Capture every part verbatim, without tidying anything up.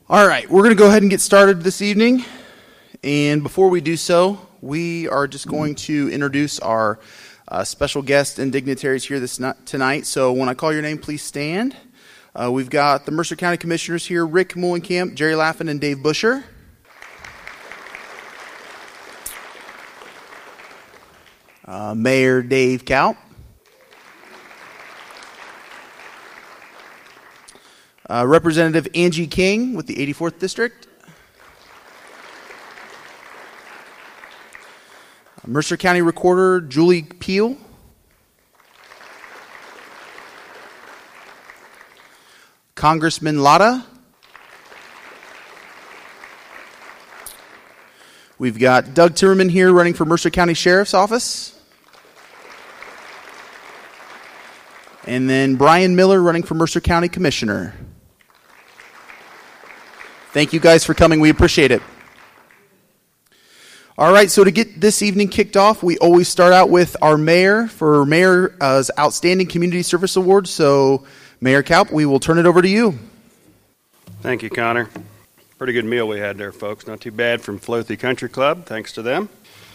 All right, we're going to go ahead and get started this evening. And before we do so, we are just going to introduce our uh, special guests and dignitaries here this n- tonight. So when I call your name, please stand. Uh, we've got the Mercer County Commissioners here, Rick Mullenkamp, Jerry Laffin, and Dave Busher. Uh, Mayor Dave Kaup. Uh, Representative Angie King with the eighty-fourth District. Uh, Mercer County Recorder Julie Peel. Congressman Latta. We've got Doug Timmerman here running for Mercer County Sheriff's Office. And then Brian Miller running for Mercer County Commissioner. Thank you guys for coming. We appreciate it. All right, so to get this evening kicked off, we always start out with our mayor for Mayor's Outstanding Community Service Award. So, Mayor Kaup, we will turn it over to you. Thank you, Connor. Pretty good meal we had there, folks. Not too bad from Floathy Country Club. Thanks to them.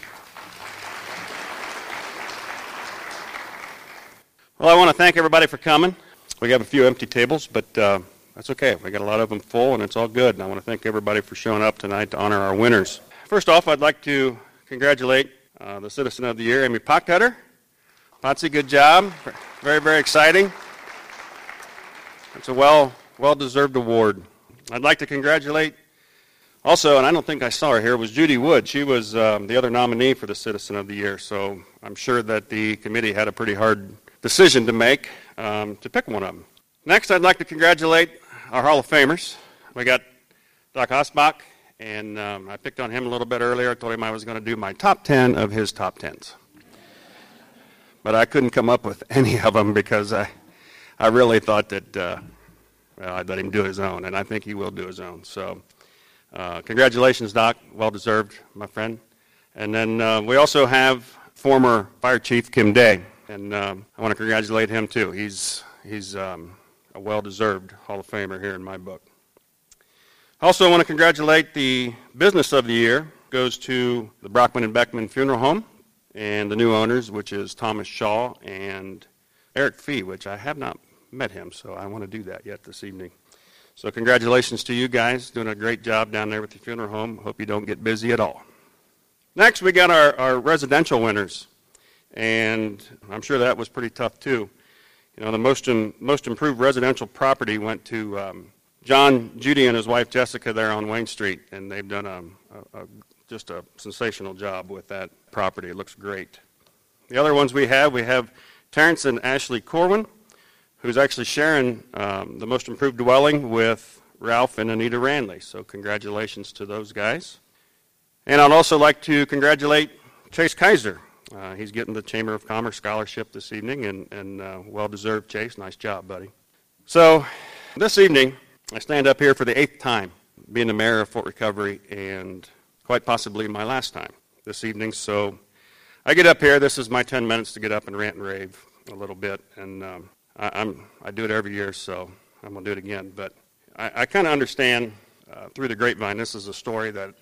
Well, I want to thank everybody for coming. We have a few empty tables, but uh, that's okay. We got a lot of them full, and it's all good. And I want to thank everybody for showing up tonight to honor our winners. First off, I'd like to congratulate uh, the Citizen of the Year, Amy Pockcutter. Potsy, good job. Very, very exciting. It's a well, well-deserved award. I'd like to congratulate also, and I don't think I saw her here, was Judy Wood. She was um, the other nominee for the Citizen of the Year, so I'm sure that the committee had a pretty hard decision to make um, to pick one of them. Next, I'd like to congratulate our Hall of Famers. We got Doc Osbach, and um, I picked on him a little bit earlier. I told him I was going to do my top ten of his top tens. But I couldn't come up with any of them because I, I really thought that uh, well, I'd let him do his own, and I think he will do his own. So uh, congratulations, Doc. Well-deserved, my friend. And then uh, we also have former Fire Chief Kim Day, and um, I want to congratulate him, too. He's, he's um, a well-deserved Hall of Famer here in my book. Also, I want to congratulate the Business of the Year. Goes to the Brockman and Beckman Funeral Home and the new owners, which is Thomas Shaw and Eric Fee, which I have not met him, so I want to do that yet this evening. So congratulations to you guys. Doing a great job down there with the funeral home. Hope you don't get busy at all. Next, we got our, our residential winners, and I'm sure that was pretty tough, too. You know, the most um, most improved residential property went to um, John Judy and his wife Jessica there on Wayne Street, and they've done a, a, a just a sensational job with that property. It looks great. The other ones we have, we have Terrence and Ashley Corwin, who's actually sharing um, the most improved dwelling with Ralph and Anita Randley. So congratulations to those guys. And I'd also like to congratulate Chase Kaiser. Uh, he's getting the Chamber of Commerce Scholarship this evening, and, and uh, well-deserved, Chase. Nice job, buddy. So this evening, I stand up here for the eighth time, being the mayor of Fort Recovery, and quite possibly my last time this evening. So I get up here. This is my ten minutes to get up and rant and rave a little bit, and um, I, I'm, I do it every year, so I'm going to do it again. But I, I kind of understand uh, through the grapevine, this is a story that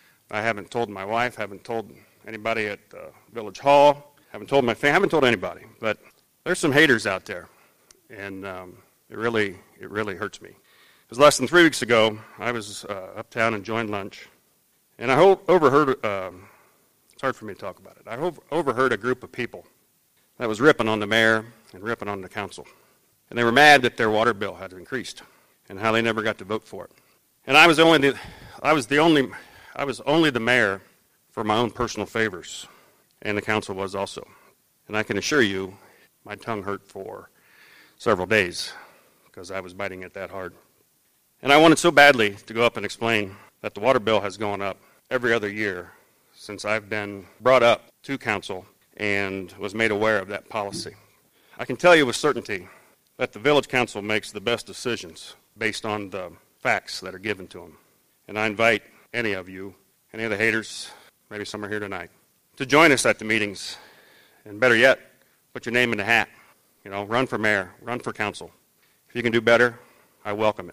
I haven't told my wife, haven't told anybody at uh, Village Hall, haven't told my family, haven't told anybody. But there's some haters out there, and um, it really it really hurts me. It was less than three weeks ago. I was uh, uptown enjoying lunch, and I ho- overheard, uh, it's hard for me to talk about it, I ho- overheard a group of people that was ripping on the mayor and ripping on the council. And they were mad that their water bill had increased and how they never got to vote for it. And I was only the, I was the only I was only the mayor for my own personal favors, and the council was also. And I can assure you, my tongue hurt for several days because I was biting it that hard. And I wanted so badly to go up and explain that the water bill has gone up every other year since I've been brought up to council and was made aware of that policy. I can tell you with certainty that the village council makes the best decisions based on the facts that are given to them. And I invite any of you, any of the haters, maybe some are here tonight, to join us at the meetings, and better yet, put your name in the hat. You know, run for mayor, run for council. If you can do better, I welcome it.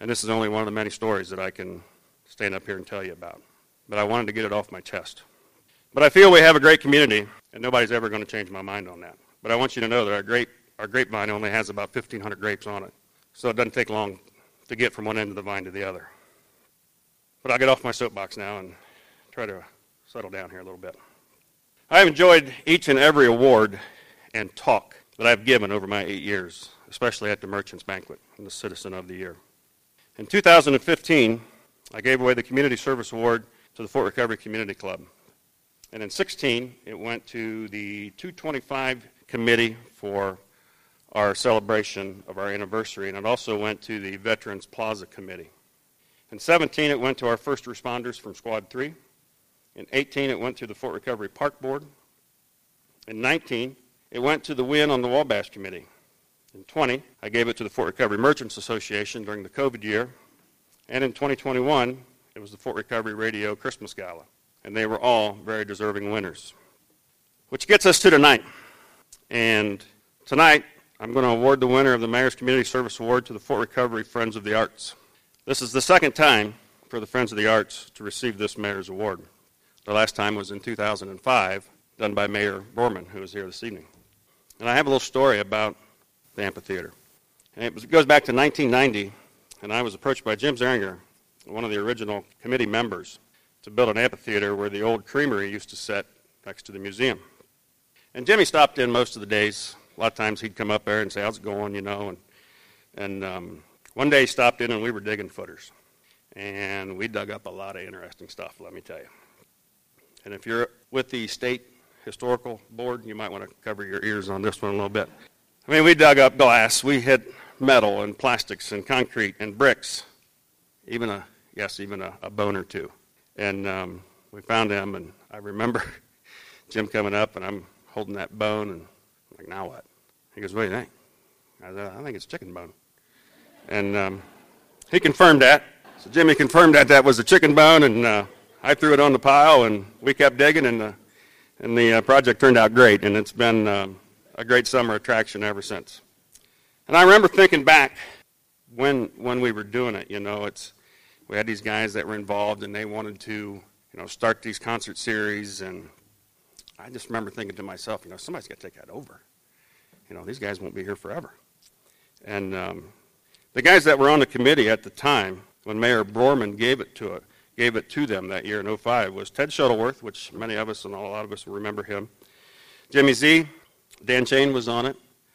And this is only one of the many stories that I can stand up here and tell you about. But I wanted to get it off my chest. But I feel we have a great community, and nobody's ever going to change my mind on that. But I want you to know that our grape, our grapevine only has about fifteen hundred grapes on it. So it doesn't take long to get from one end of the vine to the other. But I'll get off my soapbox now and try to settle down here a little bit. I've enjoyed each and every award and talk that I've given over my eight years, especially at the Merchants Banquet and the Citizen of the Year. In two thousand fifteen, I gave away the Community Service Award to the Fort Recovery Community Club. And in sixteen, it went to the two twenty-five Committee for our celebration of our anniversary, and it also went to the Veterans Plaza Committee. In seventeen, it went to our first responders from Squad three. In eighteen, it went to the Fort Recovery Park Board. In nineteen, it went to the Win on the Wabash Committee. In twenty, I gave it to the Fort Recovery Merchants Association during the COVID year. And in twenty twenty-one, it was the Fort Recovery Radio Christmas Gala. And they were all very deserving winners. Which gets us to tonight. And tonight, I'm going to award the winner of the Mayor's Community Service Award to the Fort Recovery Friends of the Arts. This is the second time for the Friends of the Arts to receive this Mayor's Award. The last time was in two thousand five, done by Mayor Borman, who is here this evening. And I have a little story about the amphitheater. And it, was, it goes back to nineteen ninety, and I was approached by Jim Zeringer, one of the original committee members, to build an amphitheater where the old creamery used to sit next to the museum. And Jimmy stopped in most of the days. A lot of times he'd come up there and say, how's it going, you know. And, and um, one day he stopped in and we were digging footers. And we dug up a lot of interesting stuff, let me tell you. And if you're with the State Historical Board, you might want to cover your ears on this one a little bit. I mean, we dug up glass. We hit metal and plastics and concrete and bricks, even a, yes, even a, a bone or two. And um, we found them, and I remember Jim coming up, and I'm holding that bone, and I'm like, now what? He goes, what do you think? I said, I think it's chicken bone. And um, he confirmed that. So Jimmy confirmed that that was a chicken bone, and uh, I threw it on the pile, and we kept digging, and the, and the uh, project turned out great, and it's been um, a great summer attraction ever since. And I remember thinking back when when we were doing it, you know, it's we had these guys that were involved, and they wanted to, you know, start these concert series, and I just remember thinking to myself, you know, somebody's got to take that over. You know, these guys won't be here forever. And um, the guys that were on the committee at the time, when Mayor Borman gave it to it, gave it to them that year in oh five, was Ted Shuttleworth, which many of us and a lot of us will remember him. Jimmy Z, Dan Chain was on it,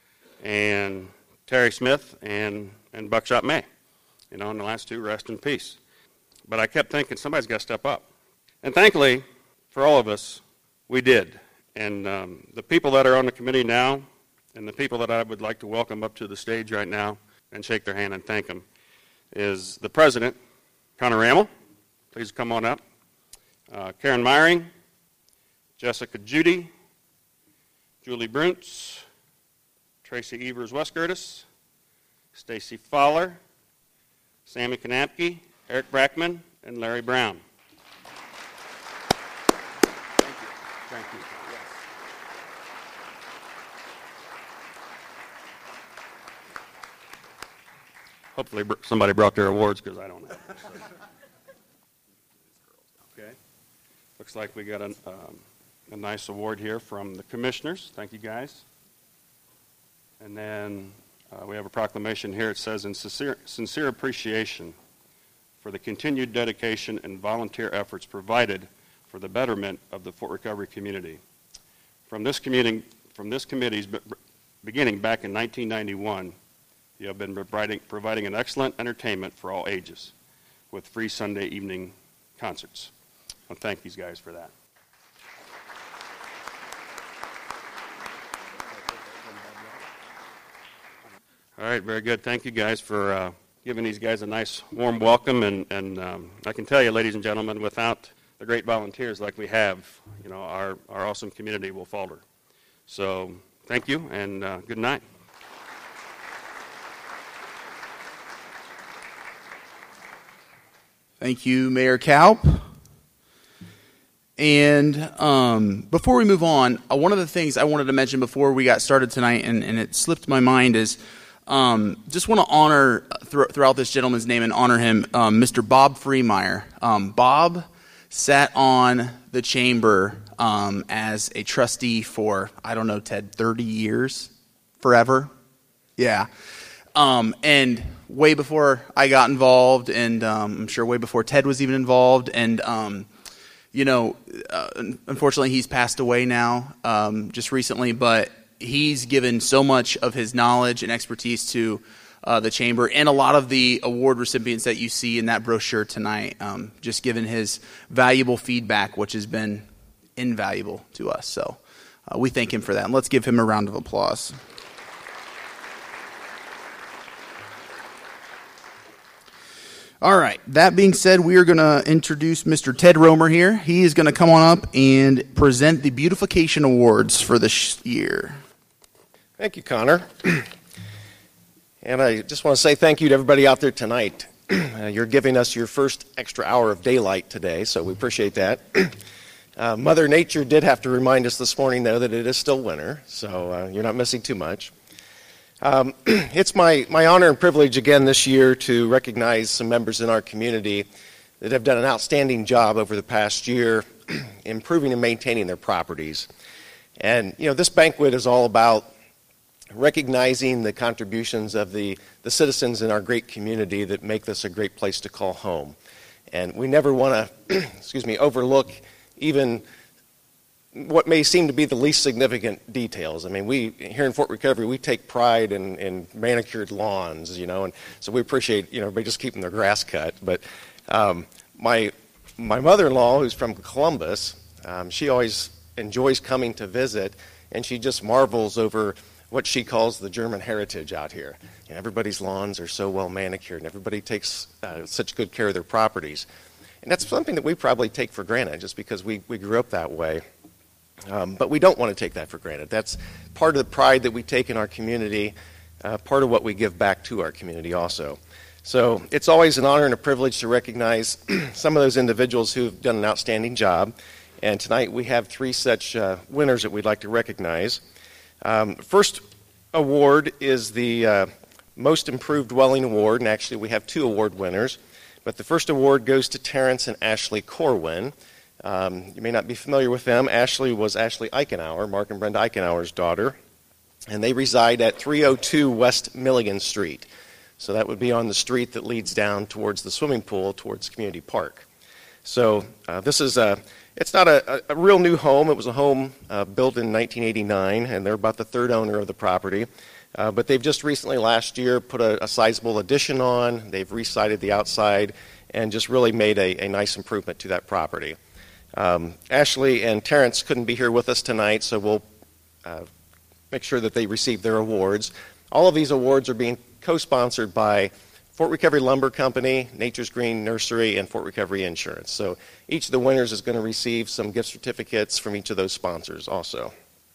and Terry Smith and, and Buckshot May. You know, and the last two, rest in peace. But I kept thinking, somebody's got to step up. And thankfully, for all of us, we did. And um, the people that are on the committee now, and the people that I would like to welcome up to the stage right now and shake their hand and thank them, is the president, Connor Ramel. Please come on up. Uh, Karen Myring, Jessica Judy, Julie Bruntz, Tracy Evers Westgertis, Stacy Fowler, Sammy Kanapke, Eric Brackman, and Larry Brown. Thank you. Thank you. Yes. Hopefully somebody brought their awards, because I don't know. Okay. Looks like we got a, um, a nice award here from the commissioners. Thank you, guys. And then uh, we have a proclamation here. It says, in sincere, sincere appreciation for the continued dedication and volunteer efforts provided for the betterment of the Fort Recovery community. From this, community, from this committee's be- beginning back in nineteen ninety-one, you have been providing, providing an excellent entertainment for all ages with free Sunday evening concerts. I thank these guys for that. All right, very good. Thank you guys for uh, giving these guys a nice warm welcome. And, and um, I can tell you, ladies and gentlemen, without the great volunteers like we have, you know, our, our awesome community will falter. So thank you, and uh, good night. Thank you, Mayor Kalp. And um, before we move on, uh, one of the things I wanted to mention before we got started tonight, and, and it slipped my mind, is Um, just want to honor th- throughout this gentleman's name and honor him, um, Mister Bob Freemeyer. Um, Bob sat on the chamber um, as a trustee for, I don't know, Ted, thirty years? Forever? Yeah. Um, and way before I got involved, and um, I'm sure way before Ted was even involved, and um, you know, uh, unfortunately he's passed away now um, just recently, but he's given so much of his knowledge and expertise to uh, the chamber and a lot of the award recipients that you see in that brochure tonight, um, just given his valuable feedback, which has been invaluable to us. So uh, we thank him for that, and let's give him a round of applause. All right, that being said, we are going to introduce Mister Ted Romer here. He is going to come on up and present the Beautification Awards for this year. Thank you, Connor. And I just want to say thank you to everybody out there tonight. Uh, you're giving us your first extra hour of daylight today, so we appreciate that. Uh, Mother Nature did have to remind us this morning, though, that it is still winter, so uh, you're not missing too much. Um, it's my, my honor and privilege again this year to recognize some members in our community that have done an outstanding job over the past year improving and maintaining their properties. And, you know, this banquet is all about recognizing the contributions of the, the citizens in our great community that make this a great place to call home. And we never want to, excuse me, overlook even what may seem to be the least significant details. I mean, we here in Fort Recovery, we take pride in, in manicured lawns, you know, and so we appreciate, you know, everybody just keeping their grass cut. But um, my my mother-in-law, who's from Columbus, um, she always enjoys coming to visit, and she just marvels over what she calls the German heritage out here. You know, everybody's lawns are so well manicured, and everybody takes uh, such good care of their properties. And that's something that we probably take for granted just because we, we grew up that way. Um, but we don't want to take that for granted. That's part of the pride that we take in our community, uh, part of what we give back to our community also. So it's always an honor and a privilege to recognize some of those individuals who've done an outstanding job. And tonight we have three such uh, winners that we'd like to recognize. Um, first award is the uh, Most Improved Dwelling Award, and actually we have two award winners. But the first award goes to Terrence and Ashley Corwin. Um, you may not be familiar with them. Ashley was Ashley Eichenauer, Mark and Brenda Eichenauer's daughter, and they reside at three oh two West Milligan Street. So that would be on the street that leads down towards the swimming pool, towards Community Park. So uh, this is a, it's not a, a real new home. It was a home uh, built in nineteen eighty-nine, and they're about the third owner of the property. Uh, but they've just recently, last year, put a, a sizable addition on. They've resided the outside and just really made a, a nice improvement to that property. Um, Ashley and Terrence couldn't be here with us tonight, so we'll uh, make sure that they receive their awards. All of these awards are being co-sponsored by Fort Recovery Lumber Company, Nature's Green Nursery, and Fort Recovery Insurance. So each of the winners is going to receive some gift certificates from each of those sponsors also.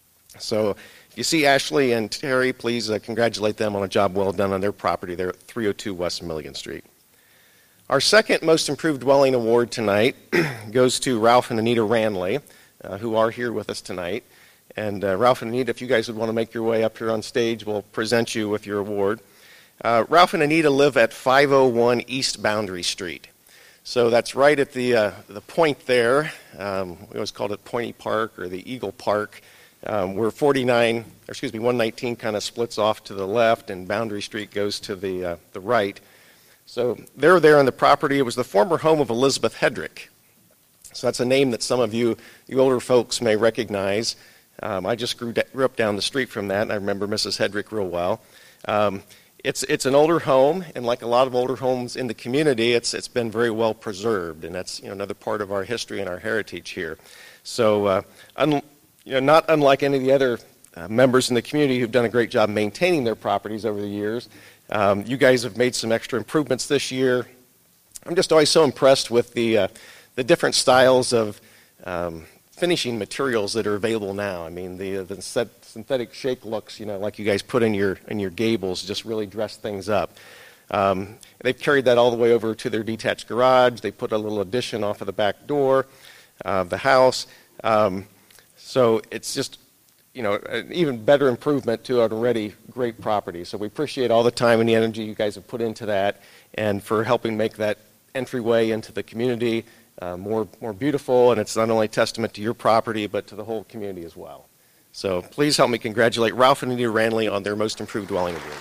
So if you see Ashley and Terry, please uh, congratulate them on a job well done on their property there at three oh two West Milligan Street. Our second Most Improved Dwelling Award tonight goes to Ralph and Anita Ranley, uh, who are here with us tonight. And uh, Ralph and Anita, if you guys would want to make your way up here on stage, we'll present you with your award. Uh, Ralph and Anita live at five oh one East Boundary Street. So that's right at the uh, the point there. Um, we always called it Pointy Park or the Eagle Park, um, where forty-nine, or excuse me, one nineteen kind of splits off to the left, and Boundary Street goes to the uh, the right. So they're there on the property. It was the former home of Elizabeth Hedrick. So that's a name that some of you, you older folks, may recognize. Um, I just grew, grew up down the street from that, and I remember Missus Hedrick real well. Um, it's it's an older home, and like a lot of older homes in the community, it's it's been very well preserved, and that's you know another part of our history and our heritage here. So uh, un, you know, not unlike any of the other uh, members in the community who've done a great job maintaining their properties over the years. Um, you guys have made some extra improvements this year. I'm just always so impressed with the uh, the different styles of um, finishing materials that are available now. I mean, the the synthetic shake looks, you know, like you guys put in your in your gables, just really dress things up. Um, they've carried that all the way over to their detached garage. They put a little addition off of the back door of the house. Um, so it's just you know, an even better improvement to an already great property. So we appreciate all the time and the energy you guys have put into that, and for helping make that entryway into the community uh, more more beautiful. And it's not only a testament to your property, but to the whole community as well. So please help me congratulate Ralph and Anita Ranley on their Most Improved Dwelling Award.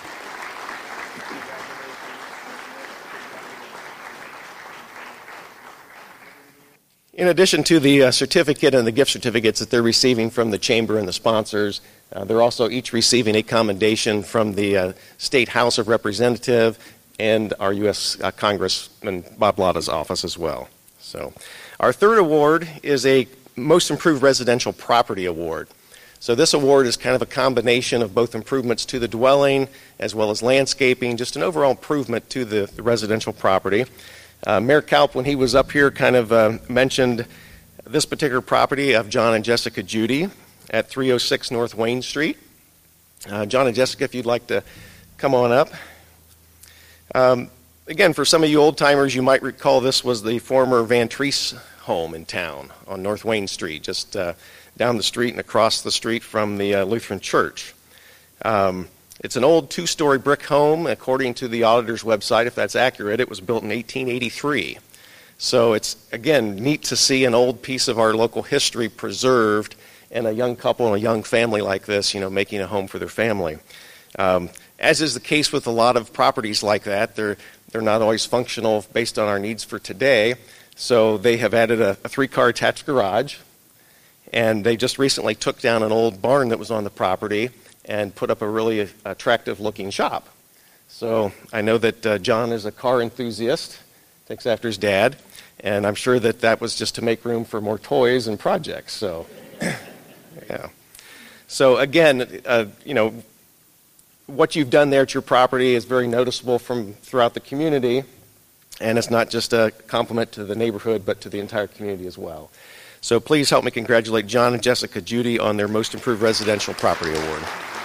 In addition to the uh, certificate and the gift certificates that they're receiving from the Chamber and the sponsors, uh, they're also each receiving a commendation from the uh, State House of Representatives and our U S Uh, Congressman Bob Latta's office as well. So, our third award is a Most Improved Residential Property Award. So this award is kind of a combination of both improvements to the dwelling as well as landscaping, just an overall improvement to the, the residential property. Uh, Mayor Kalp, when he was up here, kind of uh, mentioned this particular property of John and Jessica Judy at three oh six North Wayne Street. Uh, John and Jessica, if you'd like to come on up. Um, again, for some of you old-timers, you might recall this was the former Van Treese home in town on North Wayne Street, just uh, down the street and across the street from the uh, Lutheran Church. Um, It's an old two-story brick home. According to the auditor's website, if that's accurate, it was built in eighteen eighty-three. So it's, again, neat to see an old piece of our local history preserved, and a young couple and a young family like this, you know, making a home for their family. Um, as is the case with a lot of properties like that, they're, they're not always functional based on our needs for today. So they have added a, a three-car attached garage, and they just recently took down an old barn that was on the property and put up a really attractive-looking shop. So I know that uh, John is a car enthusiast, takes after his dad, and I'm sure that that was just to make room for more toys and projects. So, yeah. So again, uh, you know, what you've done there at your property is very noticeable from throughout the community, and it's not just a compliment to the neighborhood, but to the entire community as well. So please help me congratulate John and Jessica Judy on their Most Improved Residential Property Award.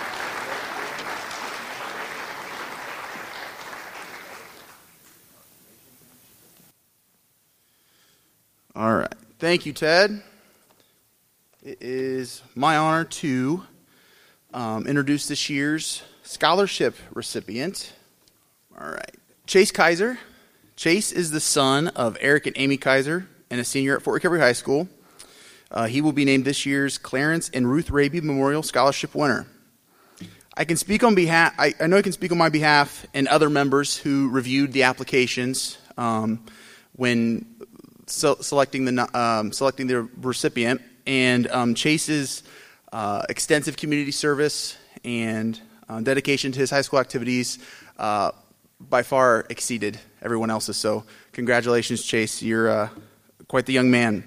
All right. Thank you, Ted. It is my honor to um, introduce this year's scholarship recipient. All right. Chase Kaiser. Chase is the son of Eric and Amy Kaiser and a senior at Fort Recovery High School. Uh, he will be named this year's Clarence and Ruth Raby Memorial Scholarship winner. I can speak on behalf. I, I know I can speak on my behalf and other members who reviewed the applications um, when so, selecting the um, selecting the recipient. And um, Chase's uh, extensive community service and uh, dedication to his high school activities uh, by far exceeded everyone else's. So, congratulations, Chase. You're uh, quite the young man.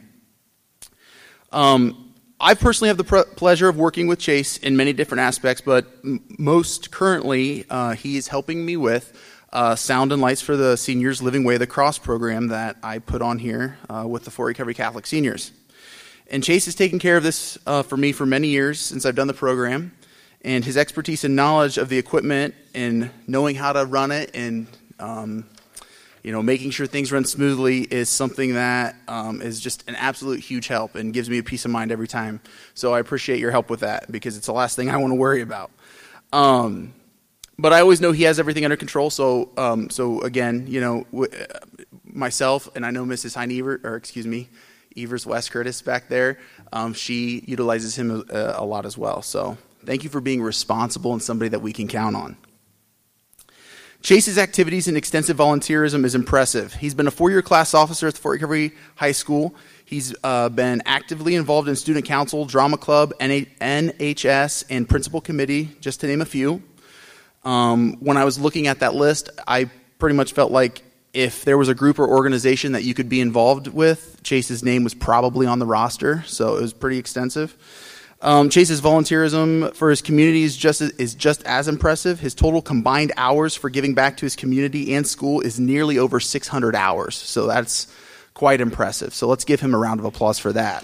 Um, I personally have the pr- pleasure of working with Chase in many different aspects, but m- most currently uh, he is helping me with uh, Sound and Lights for the Seniors Living Way of the Cross program that I put on here uh, with the Fort Recovery Catholic Seniors. And Chase has taken care of this uh, for me for many years since I've done the program, and his expertise and knowledge of the equipment and knowing how to run it and um, you know, making sure things run smoothly is something that um, is just an absolute huge help and gives me a peace of mind every time. So I appreciate your help with that because it's the last thing I want to worry about. Um, but I always know he has everything under control. So, um, so again, you know, w- myself and I know Missus Heinever, or excuse me, Evers West Curtis back there. Um, she utilizes him a, a lot as well. So thank you for being responsible and somebody that we can count on. Chase's activities and extensive volunteerism is impressive. He's been a four-year class officer at the Fort Recovery High School. He's uh, been actively involved in student council, drama club, N H S, and principal committee, just to name a few. Um, when I was looking at that list, I pretty much felt like if there was a group or organization that you could be involved with, Chase's name was probably on the roster, so it was pretty extensive. Um, Chase's volunteerism for his community is just, is just as impressive. His total combined hours for giving back to his community and school is nearly over six hundred hours. So that's quite impressive. So let's give him a round of applause for that.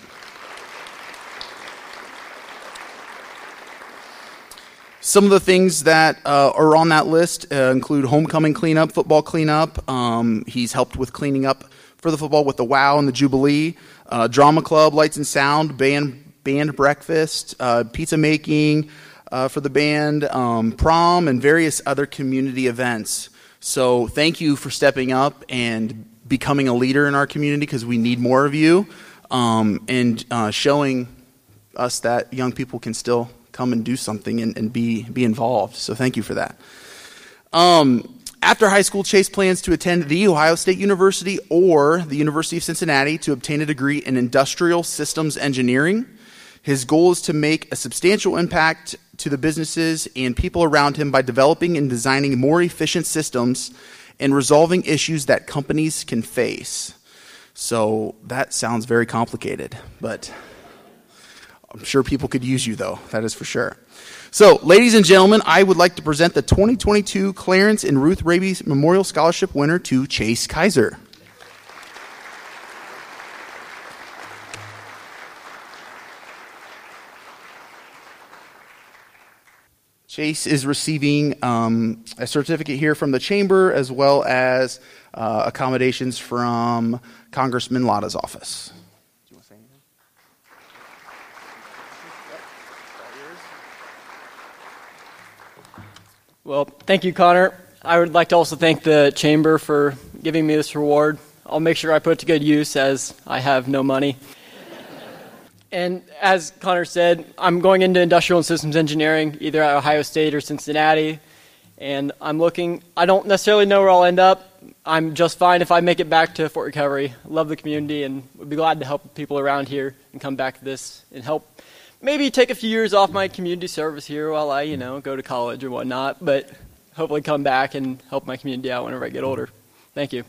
Some of the things that uh, are on that list uh, include homecoming cleanup, football cleanup. Um, he's helped with cleaning up for the football with the WOW and the Jubilee, uh, drama club, lights and sound, band band breakfast, uh, pizza making uh, for the band, um, prom, and various other community events. So thank you for stepping up and becoming a leader in our community, because we need more of you, um, and uh, showing us that young people can still come and do something and, and be be involved. So thank you for that. Um, after high school, Chase plans to attend The Ohio State University or the University of Cincinnati to obtain a degree in industrial systems engineering. His goal is to make a substantial impact to the businesses and people around him by developing and designing more efficient systems and resolving issues that companies can face. So that sounds very complicated, but I'm sure people could use you, though. That is for sure. So, ladies and gentlemen, I would like to present the twenty twenty-two Clarence and Ruth Raby Memorial Scholarship winner to Chase Kaiser. Chase is receiving um, a certificate here from the Chamber, as well as uh, accommodations from Congressman Lada's office. Well, thank you, Connor. I would like to also thank the Chamber for giving me this reward. I'll make sure I put it to good use, as I have no money. And as Connor said, I'm going into industrial and systems engineering, either at Ohio State or Cincinnati. And I'm looking, I don't necessarily know where I'll end up. I'm just fine if I make it back to Fort Recovery. I love the community and would be glad to help people around here and come back to this and help maybe take a few years off my community service here while I, you know, go to college or whatnot, but hopefully come back and help my community out whenever I get older. Thank you.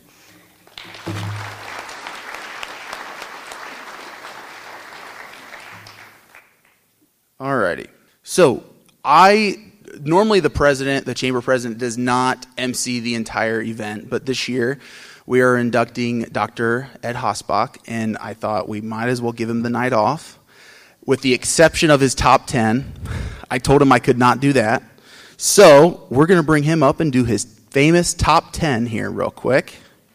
Alrighty. So I normally the president, the chamber president, does not emcee the entire event, but this year we are inducting Doctor Ed Hosbach, and I thought we might as well give him the night off. With the exception of his top ten, I told him I could not do that. So we're going to bring him up and do his famous top ten here real quick.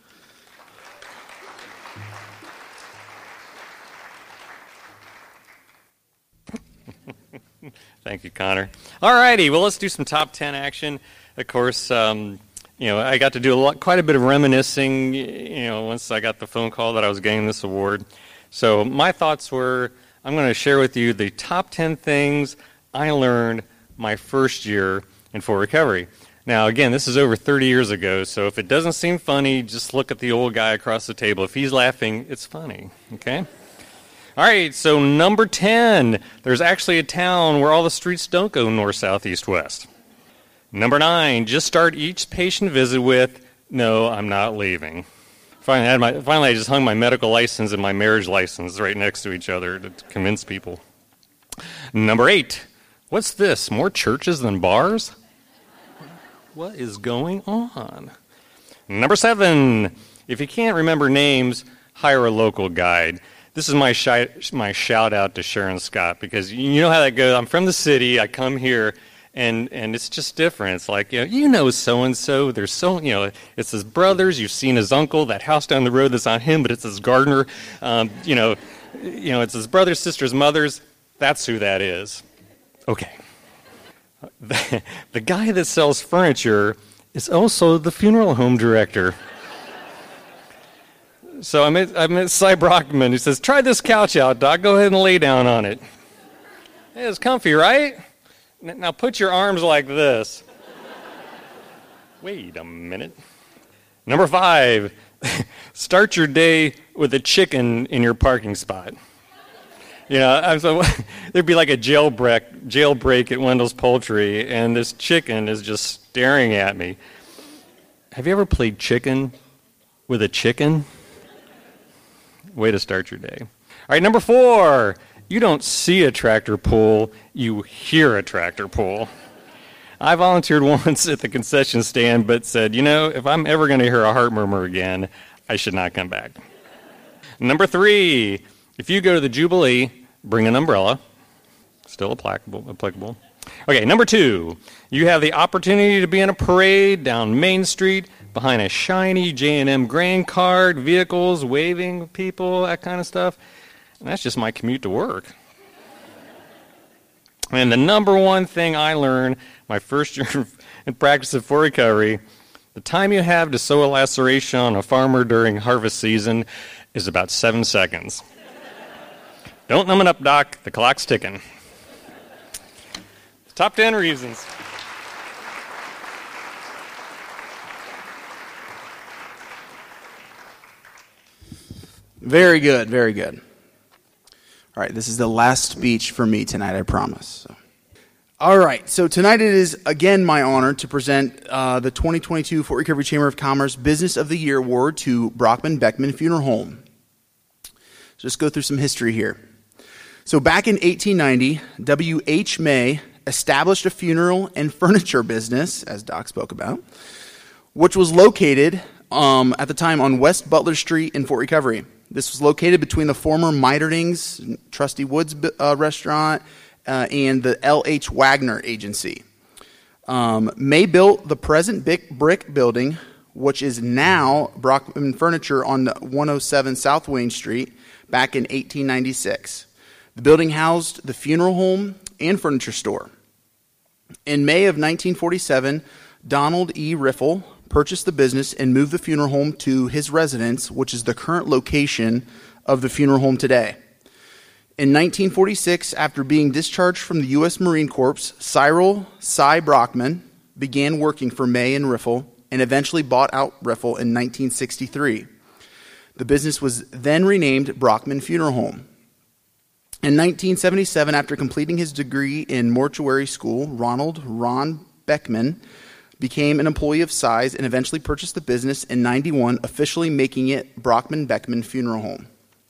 Thank you, Connor. All righty, well, let's do some top ten action. Of course, um, you know, I got to do a lot, quite a bit of reminiscing, you know, once I got the phone call that I was getting this award. So my thoughts were, I'm going to share with you the top ten things I learned my first year in Fort Recovery. Now, again, this is over thirty years ago, so if it doesn't seem funny, just look at the old guy across the table. If he's laughing, it's funny, okay? All right, so number ten, there's actually a town where all the streets don't go north, south, east, west. Number nine, just start each patient visit with, no, I'm not leaving. Finally I, had my, finally, I just hung my medical license and my marriage license right next to each other to convince people. Number eight, what's this, more churches than bars? What is going on? Number seven, if you can't remember names, hire a local guide. This is my, shi- my shout out to Sharon Scott, because you know how that goes. I'm from the city, I come here, and and it's just different. It's like, you know, you know so-and-so, there's so, you know, it's his brothers, you've seen his uncle, that house down the road that's not him, but it's his gardener, um, you know, you know, it's his brothers, sisters, mothers, that's who that is. Okay. The, the guy that sells furniture is also the funeral home director. So I met, I met Cy Brockman, who says, try this couch out, Doc, go ahead and lay down on it. Hey, it's comfy, right? Now put your arms like this. Wait a minute. Number five, start your day with a chicken in your parking spot. You know, I'm so, there'd be like a jailbreak, jailbreak at Wendell's Poultry, and this chicken is just staring at me. Have you ever played chicken with a chicken? Way to start your day. All right, number four. You don't see a tractor pull, you hear a tractor pull. I volunteered once at the concession stand, but said, you know, if I'm ever going to hear a heart murmur again, I should not come back. Number three, if you go to the Jubilee, bring an umbrella. Still applicable. applicable. Okay, number two, you have the opportunity to be in a parade down Main Street behind a shiny J and M grain cart, vehicles, waving people, that kind of stuff. And that's just my commute to work. And the number one thing I learned my first year in practice of Fort Recovery, the time you have to sew a laceration on a farmer during harvest season is about seven seconds. Don't numb it up, Doc. The clock's ticking. Top ten reasons. Very good, very good. All right, this is the last speech for me tonight, I promise. So. All right, so tonight it is again my honor to present uh, the twenty twenty-two Fort Recovery Chamber of Commerce Business of the Year Award to Brockman Beckman Funeral Home. Just go through some history here. So back in eighteen ninety, W H May established a funeral and furniture business, as Doc spoke about, which was located um, at the time on West Butler Street in Fort Recovery. This was located between the former Meiterdings, Trusty Woods uh, restaurant, uh, and the L H Wagner Agency. Um, May built the present big brick building, which is now Brockman Furniture on one oh seven South Wayne Street, back in eighteen ninety-six. The building housed the funeral home and furniture store. In May of nineteen forty-seven, Donald E. Riffle purchased the business and moved the funeral home to his residence, which is the current location of the funeral home today. In nineteen forty-six, after being discharged from the U S Marine Corps, Cyril Cy Brockman began working for May and Riffle and eventually bought out Riffle in nineteen sixty-three. The business was then renamed Brockman Funeral Home. In nineteen seventy-seven, after completing his degree in mortuary school, Ronald Ron Beckman became an employee of Size and eventually purchased the business in ninety-one, officially making it Brockman Beckman Funeral Home.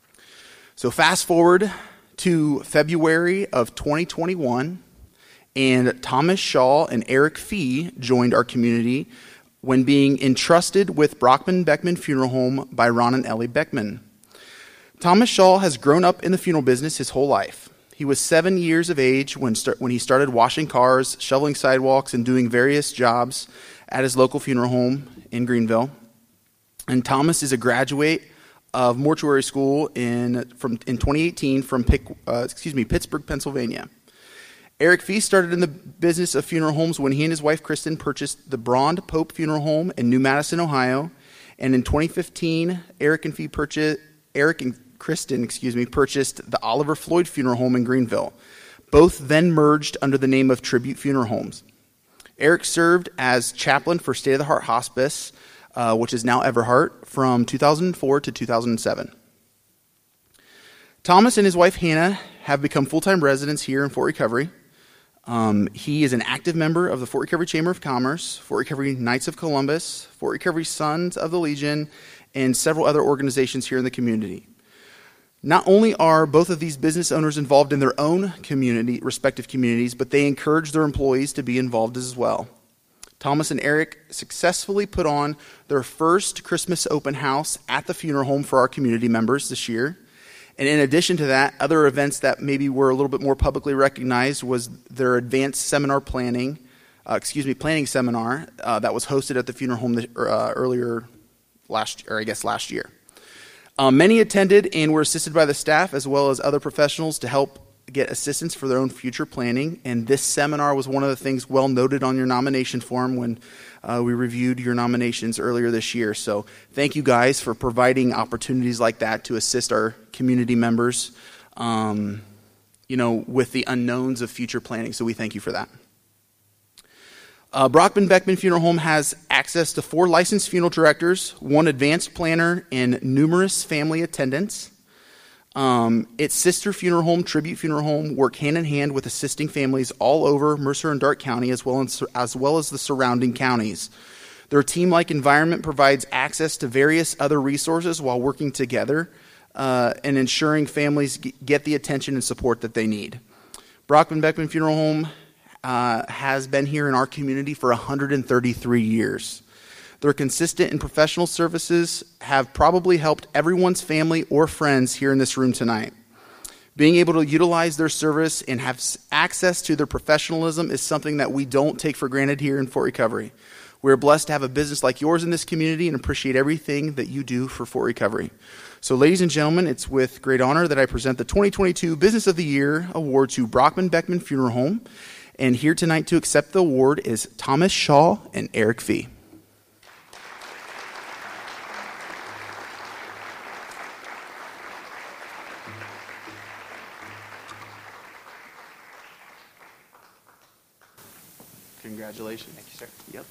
So fast forward to February of twenty twenty-one, and Thomas Shaw and Eric Fee joined our community when being entrusted with Brockman Beckman Funeral Home by Ron and Ellie Beckman. Thomas Shaw has grown up in the funeral business his whole life. He was seven years of age when, start, when he started washing cars, shoveling sidewalks, and doing various jobs at his local funeral home in Greenville. And Thomas is a graduate of mortuary school in from in twenty eighteen from Pick, uh, excuse me Pittsburgh, Pennsylvania. Eric Fee started in the business of funeral homes when he and his wife Kristen purchased the Brond Pope Funeral Home in New Madison, Ohio, and in twenty fifteen, Eric and Fee purchased Eric and Kristen, excuse me, purchased the Oliver Floyd Funeral Home in Greenville. Both then merged under the name of Tribute Funeral Homes. Eric served as chaplain for State of the Heart Hospice, uh, which is now Everhart, from two thousand four to two thousand seven. Thomas and his wife Hannah have become full-time residents here in Fort Recovery. Um, he is an active member of the Fort Recovery Chamber of Commerce, Fort Recovery Knights of Columbus, Fort Recovery Sons of the Legion, and several other organizations here in the community. Not only are both of these business owners involved in their own community, respective communities, but they encourage their employees to be involved as well. Thomas and Eric successfully put on their first Christmas open house at the funeral home for our community members this year. And in addition to that, other events that maybe were a little bit more publicly recognized was their advanced seminar planning, uh, excuse me, planning seminar uh, that was hosted at the funeral home uh, earlier last, or I guess last year. Um, many attended and were assisted by the staff as well as other professionals to help get assistance for their own future planning. And this seminar was one of the things well noted on your nomination form when uh, we reviewed your nominations earlier this year. So thank you guys for providing opportunities like that to assist our community members, um, you know, with the unknowns of future planning. So we thank you for that. Uh, Brockman Beckman Funeral Home has access to four licensed funeral directors, one advanced planner, and numerous family attendants. Um, its sister funeral home, Tribute Funeral Home, work hand in hand with assisting families all over Mercer and Darke County, as well as, as well as the surrounding counties. Their team-like environment provides access to various other resources while working together uh, and ensuring families get the attention and support that they need. Brockman Beckman Funeral Home Uh, has been here in our community for one hundred thirty-three years. Their consistent and professional services have probably helped everyone's family or friends here in this room tonight. Being able to utilize their service and have access to their professionalism is something that we don't take for granted here in Fort Recovery. We're blessed to have a business like yours in this community and appreciate everything that you do for Fort Recovery. So, ladies and gentlemen, it's with great honor that I present the twenty twenty-two Business of the Year Award to Brockman Beckman Funeral Home. And here tonight to accept the award is Thomas Shaw and Eric Fee. Congratulations. Thank you, sir. Yep.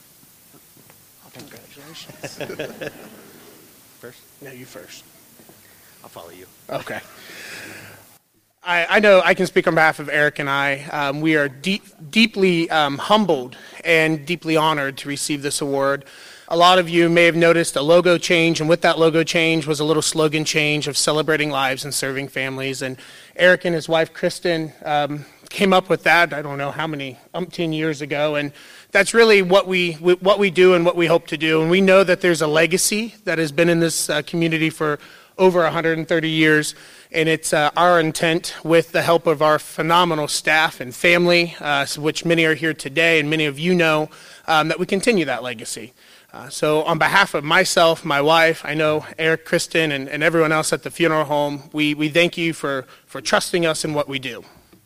Congratulations. First? No, you first. I'll follow you. Okay. I, I know I can speak on behalf of Eric and I. Um, we are deep, deeply um, humbled and deeply honored to receive this award. A lot of you may have noticed a logo change, and with that logo change was a little slogan change of celebrating lives and serving families. And Eric and his wife, Kristen, um, came up with that, I don't know how many, umpteen years ago, and that's really what we what we do and what we hope to do. And we know that there's a legacy that has been in this uh, community for over one hundred thirty years, and it's uh, our intent, with the help of our phenomenal staff and family, uh, which many are here today and many of you know, um, that we continue that legacy. Uh, so on behalf of myself, my wife, I know Eric, Kristen, and, and everyone else at the funeral home, we, we thank you for, for trusting us in what we do.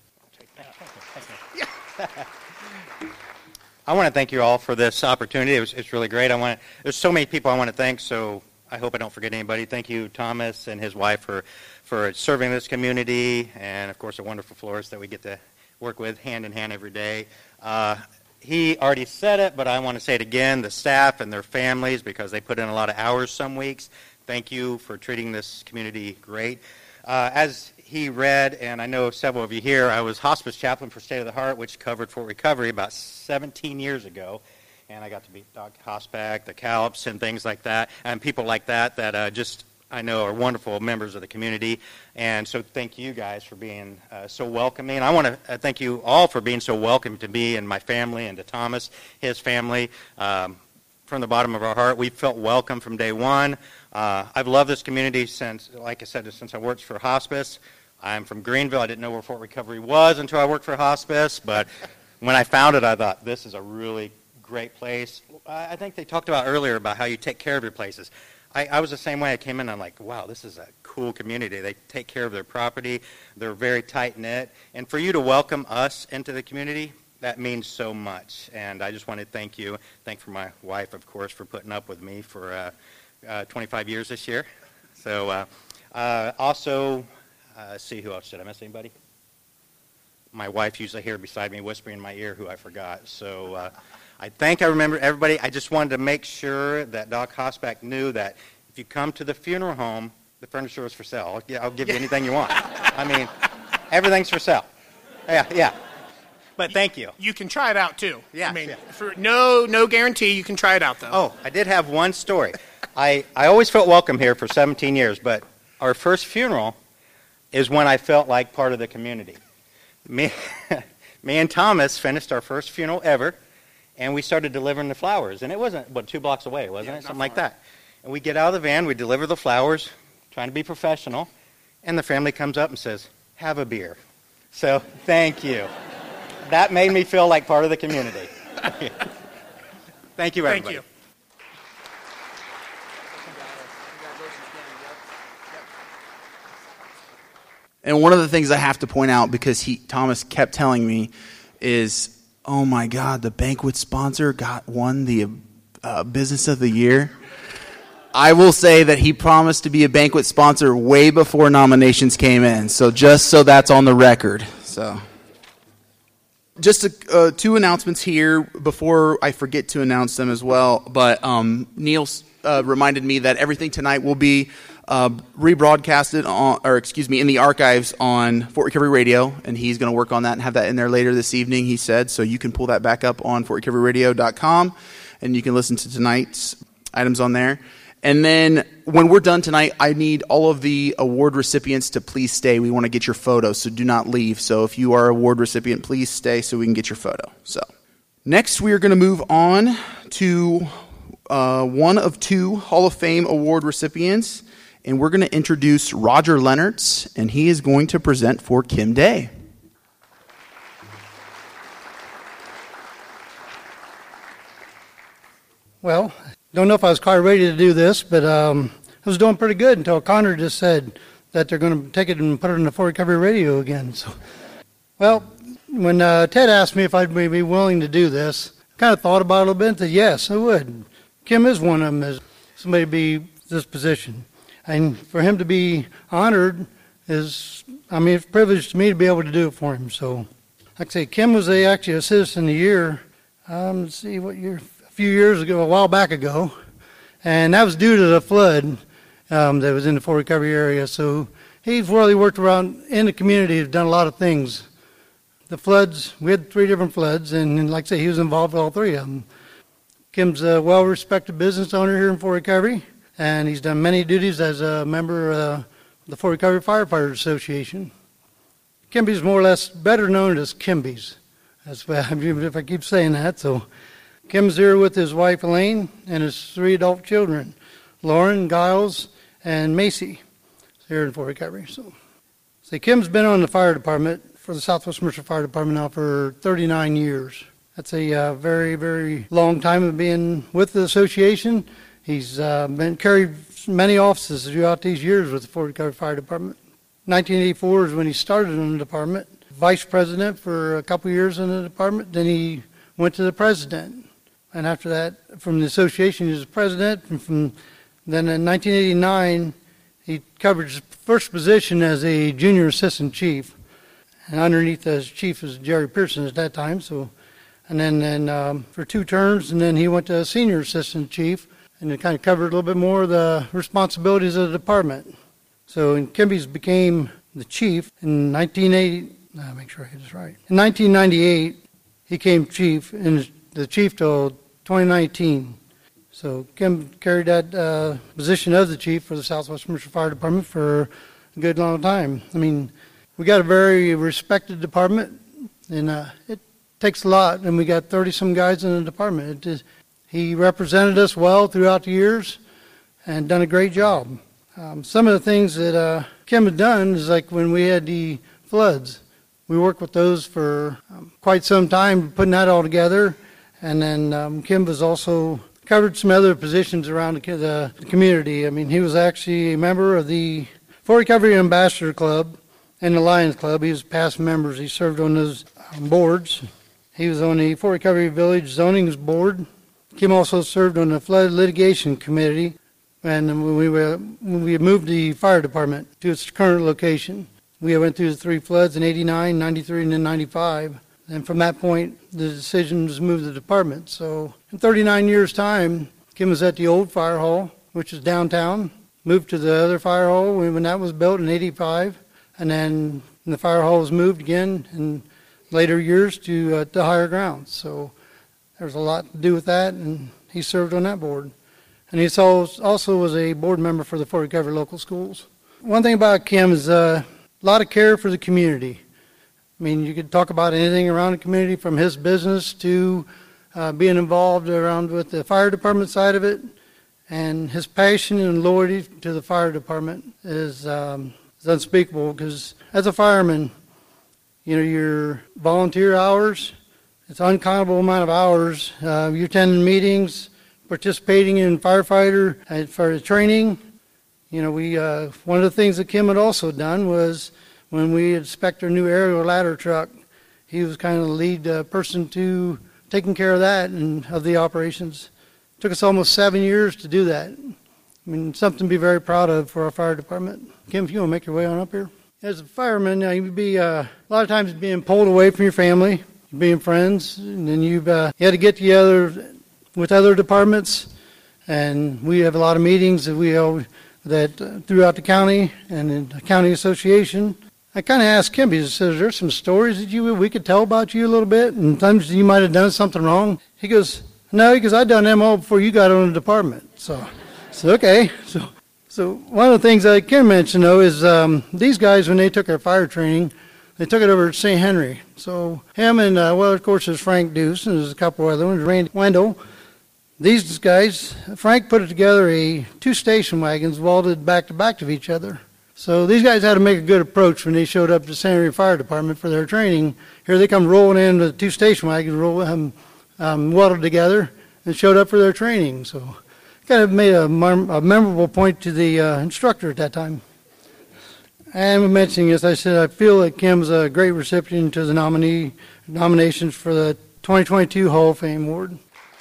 I want to thank you all for this opportunity. It was, it's really great. I want to, there's so many people I want to thank, so I hope I don't forget anybody. Thank you, Thomas and his wife, for, for serving this community, and of course a wonderful florist that we get to work with hand in hand every day. Uh, he already said it, but I want to say it again, the staff and their families, because they put in a lot of hours some weeks. Thank you for treating this community great. Uh, as he read, and I know several of you here, I was hospice chaplain for State of the Heart, which covered Fort Recovery about seventeen years ago. And I got to meet Doc Hospak, the Calps, and things like that, and people like that that uh, just, I know, are wonderful members of the community. And so thank you guys for being uh, so welcoming. I want to uh, thank you all for being so welcoming to me and my family, and to Thomas, his family. Um, from the bottom of our heart, we felt welcome from day one. Uh, I've loved this community since, like I said, since I worked for hospice. I'm from Greenville. I didn't know where Fort Recovery was until I worked for hospice, but when I found it, I thought, this is a really great place. I think they talked about earlier about how you take care of your places. I, I was the same way. I came in and I'm like, wow, this is a cool community. They take care of their property. They're very tight-knit. And for you to welcome us into the community, that means so much. And I just want to thank you. Thank for my wife, of course, for putting up with me for uh, uh, twenty-five years this year. So uh, uh, also, uh, see, who else? Did I miss anybody? My wife usually here beside me whispering in my ear who I forgot. So uh, I think I remember everybody. I just wanted to make sure that Doc Hospak knew that if you come to the funeral home, the furniture is for sale. I'll, yeah, I'll give you anything you want. I mean, everything's for sale. Yeah, yeah. But thank you. You can try it out too. Yeah, I mean, yeah. for no no guarantee, you can try it out though. Oh, I did have one story. I, I always felt welcome here for seventeen years, but our first funeral is when I felt like part of the community. Me, me and Thomas finished our first funeral ever, and we started delivering the flowers. And it wasn't, what, two blocks away, wasn't Yeah, it? not Something like far. that. And we get out of the van, we deliver the flowers, trying to be professional, and the family comes up and says, have a beer. So, thank you. That made me feel like part of the community. Thank you, everybody. Thank you. And one of the things I have to point out, because he Thomas kept telling me, is, oh my God, the banquet sponsor got won the uh, Business of the Year. I will say that he promised to be a banquet sponsor way before nominations came in. So just so that's on the record. So, just a, uh, two announcements here before I forget to announce them as well. But um, Neil uh, reminded me that everything tonight will be uh, rebroadcasted on, or excuse me, in the archives on Fort Recovery Radio, and he's going to work on that and have that in there later this evening. He said, so you can pull that back up on fort recovery radio dot com, and you can listen to tonight's items on there. And then when we're done tonight, I need all of the award recipients to please stay. We want to get your photo, so do not leave. So if you are an award recipient, please stay so we can get your photo. So next, we are going to move on to uh, one of two Hall of Fame award recipients, and we're going to introduce Roger Leonards, and he is going to present for Kim Day. Well, don't know if I was quite ready to do this, but um, I was doing pretty good until Connor just said that they're going to take it and put it in the Fort Recovery Radio again. So, well, when uh, Ted asked me if I'd be willing to do this, I kind of thought about it a little bit and said, yes, I would. Kim is one of them, as somebody to be this position. And for him to be honored is, I mean, it's a privilege to me to be able to do it for him. So, like I say, Kim was a, actually a Citizen of the Year, um, let's see, what year? A few years ago, a while back ago. And that was due to the flood um, that was in the Fort Recovery area. So he's really worked around in the community, has done a lot of things. The floods, we had three different floods, and like I say, he was involved with all three of them. Kim's a well-respected business owner here in Fort Recovery, and he's done many duties as a member of the Fort Recovery Firefighters Association. Kimby's more or less better known as Kimby's, that's if I keep saying that. So Kim's here with his wife Elaine and his three adult children, Lauren, Giles, and Macy, here in Fort Recovery. So, see, Kim's been on the fire department for the Southwest Mercer Fire Department now for thirty-nine years. That's a uh, very, very long time of being with the association. He's uh, been carried many offices throughout these years with the Fort Recovery Fire Department. nineteen eighty-four is when he started in the department, vice president for a couple years in the department. Then he went to the president, and after that, from the association, he was the president. And from then in nineteen eighty-nine, he covered his first position as a junior assistant chief, and underneath as chief was Jerry Pearson at that time. So. And then, then um, for two terms, and then he went to senior assistant chief, and it kind of covered a little bit more of the responsibilities of the department. So when Kimby's became the chief in nineteen eighty, no, make sure I get this right. In nineteen ninety-eight, he became chief, and the chief till twenty nineteen. So Kim carried that uh, position of the chief for the Southwest Mercer Fire Department for a good long time. I mean, we got a very respected department, and uh, it takes a lot, and we got thirty-some guys in the department. It just, he represented us well throughout the years and done a great job. Um, some of the things that uh, Kim had done is like when we had the floods. We worked with those for um, quite some time, putting that all together. And then um, Kim was also covered some other positions around the, the, the community. I mean, he was actually a member of the Fort Recovery Ambassador Club and the Lions Club. He was past members. He served on those um, boards. He was on the Fort Recovery Village Zoning Board. Kim also served on the Flood Litigation Committee, and when we, were, when we moved the fire department to its current location, we went through the three floods in eighty-nine, ninety-three, and then ninety-five. And from that point, the decision was to move the department. So in thirty-nine years' time, Kim was at the old fire hall, which is downtown, moved to the other fire hall when that was built in eighty-five, and then the fire hall was moved again in later years to uh, to higher grounds. So there's a lot to do with that, and he served on that board. And he also was a board member for the Fort Recovery Local Schools. One thing about Kim is uh, a lot of care for the community. I mean, you could talk about anything around the community, from his business to uh, being involved around with the fire department side of it. And his passion and loyalty to the fire department is, um, is unspeakable, because as a fireman, you know, your volunteer hours, it's an uncountable amount of hours. Uh, you're attending meetings, participating in firefighter uh, for training. You know, we uh, one of the things that Kim had also done was when we inspect our new aerial ladder truck, he was kind of the lead uh, person to taking care of that and of the operations. It took us almost seven years to do that. I mean, something to be very proud of for our fire department. Kim, if you want to make your way on up here. As a fireman, uh, you'd be uh, a lot of times being pulled away from your family, being friends, and then you've uh, you had to get together with other departments, and we have a lot of meetings that we held that uh, throughout the county and in the county association. I kind of asked Kim, he says, "There's some stories that you we could tell about you a little bit, and times you might have done something wrong." He goes, "No," because I'd done them all before you got on the department. So, so okay, so. So one of the things that Kim mentioned, though, is um, these guys, when they took their fire training, they took it over at Saint Henry. So him and, uh, well, of course, there's Frank Deuce, and there's a couple other ones, Randy Wendell. These guys, Frank put it together a two station wagons welded back-to-back to each other. So these guys had to make a good approach when they showed up to the Saint Henry Fire Department for their training. Here they come rolling in with two station wagons, roll, um, um, welded together, and showed up for their training. So kind of made a, mem- a memorable point to the uh, instructor at that time. And mentioning this, I said I feel that Kim's a great recipient to the nominee nominations for the twenty twenty-two Hall of Fame Award.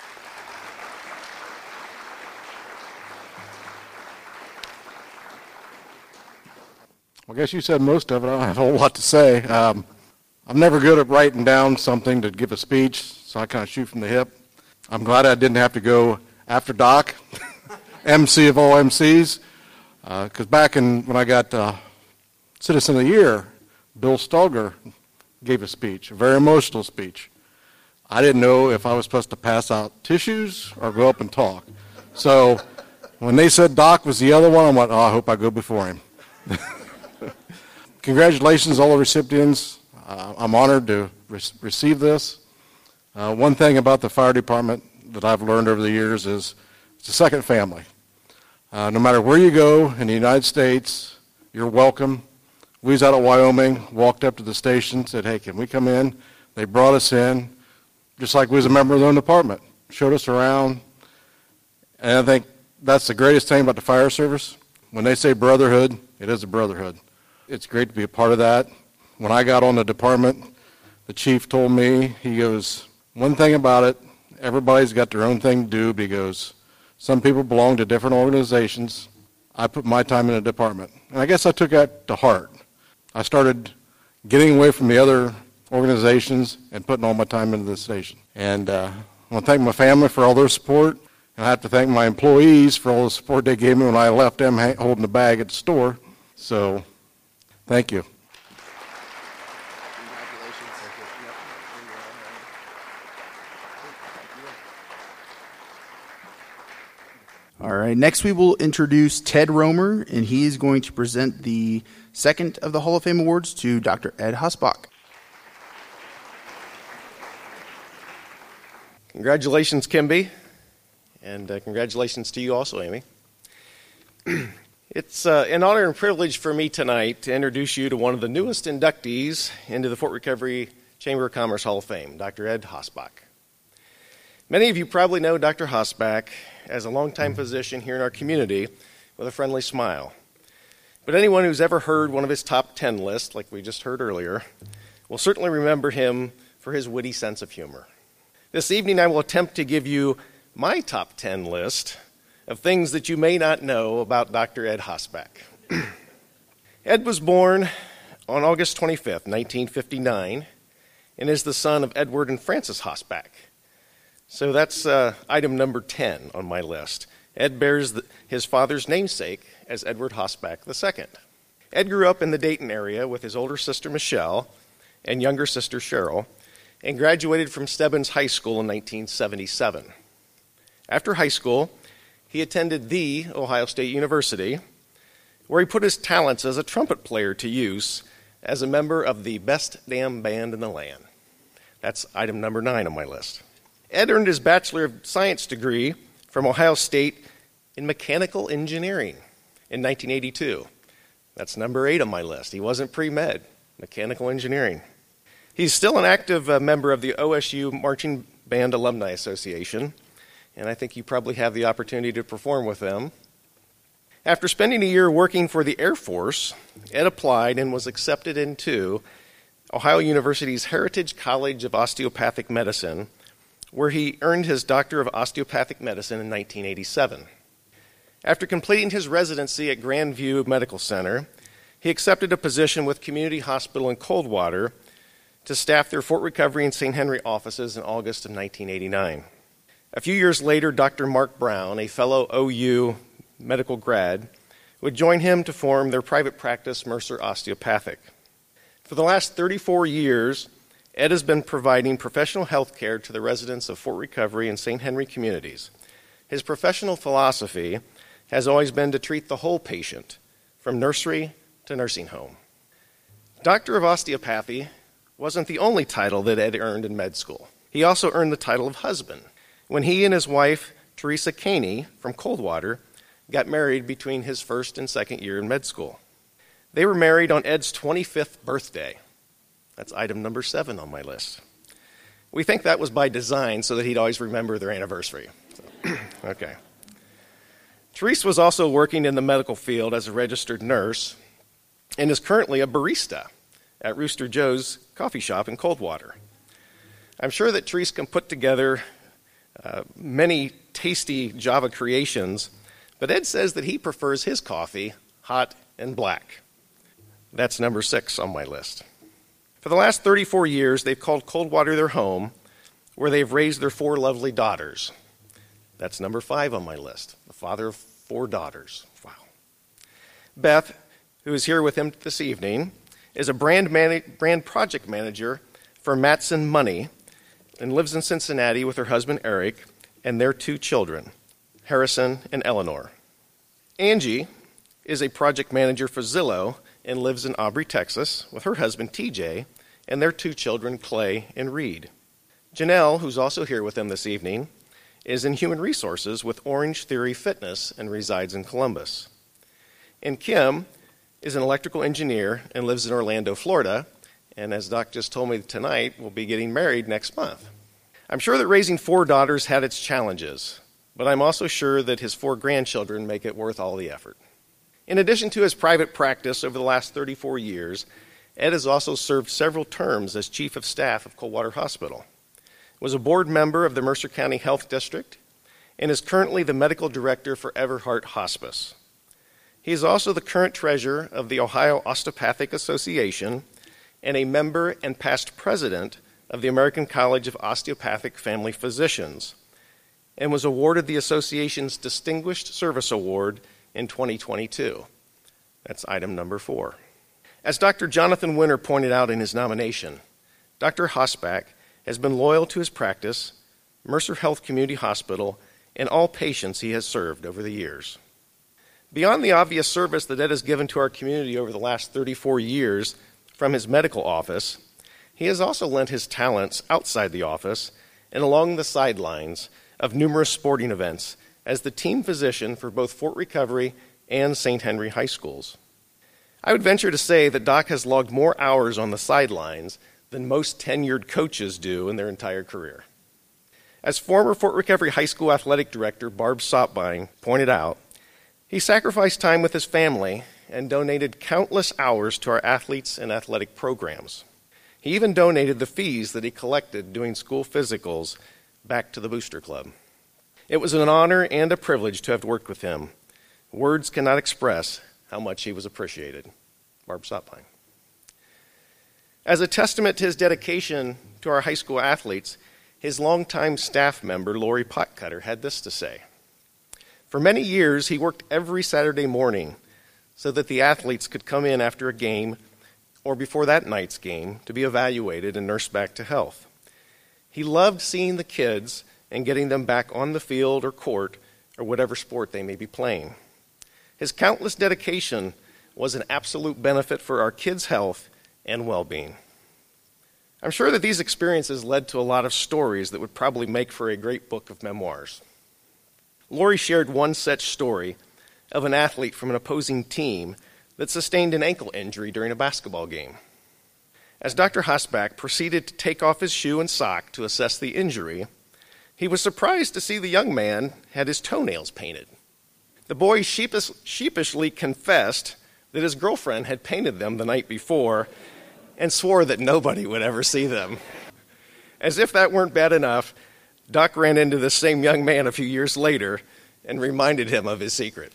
I guess you said most of it. I don't have a whole lot to say. Um, I'm never good at writing down something to give a speech, so I kind of shoot from the hip. I'm glad I didn't have to go after Doc, M C of all M Cs, because uh, back in when I got uh, Citizen of the Year, Bill Stalger gave a speech, a very emotional speech. I didn't know if I was supposed to pass out tissues or go up and talk. So when they said Doc was the other one, I went, oh, I hope I go before him. Congratulations, all the recipients. Uh, I'm honored to re- receive this. Uh, one thing about the fire department that I've learned over the years is it's a second family. Uh, no matter where you go in the United States, you're welcome. We was out of Wyoming, walked up to the station, said, hey, can we come in? They brought us in, just like we was a member of their own department, showed us around. And I think that's the greatest thing about the fire service. When they say brotherhood, it is a brotherhood. It's great to be a part of that. When I got on the department, the chief told me, he goes, one thing about it, everybody's got their own thing to do because some people belong to different organizations. I put my time in a department. And I guess I took that to heart. I started getting away from the other organizations and putting all my time into the station. And uh, I want to thank my family for all their support. And I have to thank my employees for all the support they gave me when I left them holding the bag at the store. So, thank you. All right, next we will introduce Ted Romer, and he is going to present the second of the Hall of Fame awards to Doctor Ed Hosbach. Congratulations, Kimby, and uh, congratulations to you also, Amy. It's uh, an honor and privilege for me tonight to introduce you to one of the newest inductees into the Fort Recovery Chamber of Commerce Hall of Fame, Doctor Ed Hosbach. Many of you probably know Doctor Hosbach as a longtime physician here in our community with a friendly smile. But anyone who's ever heard one of his top ten lists, like we just heard earlier, will certainly remember him for his witty sense of humor. This evening I will attempt to give you my top ten list of things that you may not know about Doctor Ed Hosbach. Ed was born on August twenty-fifth, nineteen fifty-nine, and is the son of Edward and Frances Hosbach. So that's uh, item number ten on my list. Ed bears the, his father's namesake as Edward Hosbach the Second. Ed grew up in the Dayton area with his older sister Michelle and younger sister Cheryl, and graduated from Stebbins High School in nineteen seventy-seven. After high school, he attended the Ohio State University, where he put his talents as a trumpet player to use as a member of the best damn band in the land. That's item number nine on my list. Ed earned his Bachelor of Science degree from Ohio State in mechanical engineering in nineteen eighty-two. That's number eight on my list. He wasn't pre-med, mechanical engineering. He's still an active uh, member of the O S U Marching Band Alumni Association, and I think you probably have the opportunity to perform with them. After spending a year working for the Air Force, Ed applied and was accepted into Ohio University's Heritage College of Osteopathic Medicine, where he earned his Doctor of Osteopathic Medicine in nineteen eighty-seven. After completing his residency at Grandview Medical Center, he accepted a position with Community Hospital in Coldwater to staff their Fort Recovery and Saint Henry offices in August of nineteen eighty-nine. A few years later, Doctor Mark Brown, a fellow O U medical grad, would join him to form their private practice, Mercer Osteopathic. For the last thirty-four years, Ed has been providing professional health care to the residents of Fort Recovery and Saint Henry communities. His professional philosophy has always been to treat the whole patient, from nursery to nursing home. Doctor of Osteopathy wasn't the only title that Ed earned in med school. He also earned the title of husband when he and his wife, Teresa Caney, from Coldwater, got married between his first and second year in med school. They were married on Ed's twenty-fifth birthday. That's item number seven on my list. We think that was by design so that he'd always remember their anniversary. So, okay. Therese was also working in the medical field as a registered nurse and is currently a barista at Rooster Joe's coffee shop in Coldwater. I'm sure that Therese can put together uh, many tasty Java creations, but Ed says that he prefers his coffee hot and black. That's number six on my list. For the last thirty-four years, they've called Coldwater their home, where they've raised their four lovely daughters. That's number five on my list, the father of four daughters. Wow. Beth, who is here with him this evening, is a brand, man- brand project manager for Matson Money and lives in Cincinnati with her husband, Eric, and their two children, Harrison and Eleanor. Angie is a project manager for Zillow and lives in Aubrey, Texas, with her husband, T J, and their two children, Clay and Reed. Janelle, who's also here with them this evening, is in human resources with Orange Theory Fitness and resides in Columbus. And Kim is an electrical engineer and lives in Orlando, Florida, and as Doc just told me tonight, will be getting married next month. I'm sure that raising four daughters had its challenges, but I'm also sure that his four grandchildren make it worth all the effort. In addition to his private practice over the last thirty-four years, Ed has also served several terms as chief of staff of Coldwater Hospital, was a board member of the Mercer County Health District, and is currently the medical director for Everhart Hospice. He is also the current treasurer of the Ohio Osteopathic Association and a member and past president of the American College of Osteopathic Family Physicians, and was awarded the association's Distinguished Service Award in twenty twenty-two. That's item number four. As Doctor Jonathan Winter pointed out in his nomination, Doctor Hosbach has been loyal to his practice, Mercer Health Community Hospital, and all patients he has served over the years. Beyond the obvious service that Ed has given to our community over the last thirty-four years from his medical office, he has also lent his talents outside the office and along the sidelines of numerous sporting events as the team physician for both Fort Recovery and Saint Henry High Schools. I would venture to say that Doc has logged more hours on the sidelines than most tenured coaches do in their entire career. As former Fort Recovery High School athletic director Barb Sopbein pointed out, he sacrificed time with his family and donated countless hours to our athletes and athletic programs. He even donated the fees that he collected doing school physicals back to the Booster Club. It was an honor and a privilege to have worked with him. Words cannot express how much he was appreciated. Barb Sopbein. As a testament to his dedication to our high school athletes, his longtime staff member, Lori Potcutter, had this to say. For many years, he worked every Saturday morning so that the athletes could come in after a game or before that night's game to be evaluated and nursed back to health. He loved seeing the kids and getting them back on the field or court or whatever sport they may be playing. His countless dedication was an absolute benefit for our kids' health and well-being. I'm sure that these experiences led to a lot of stories that would probably make for a great book of memoirs. Lori shared one such story of an athlete from an opposing team that sustained an ankle injury during a basketball game. As Doctor Hosbach proceeded to take off his shoe and sock to assess the injury, he was surprised to see the young man had his toenails painted. The boy sheepish, sheepishly confessed that his girlfriend had painted them the night before and swore that nobody would ever see them. As if that weren't bad enough, Doc ran into the same young man a few years later and reminded him of his secret.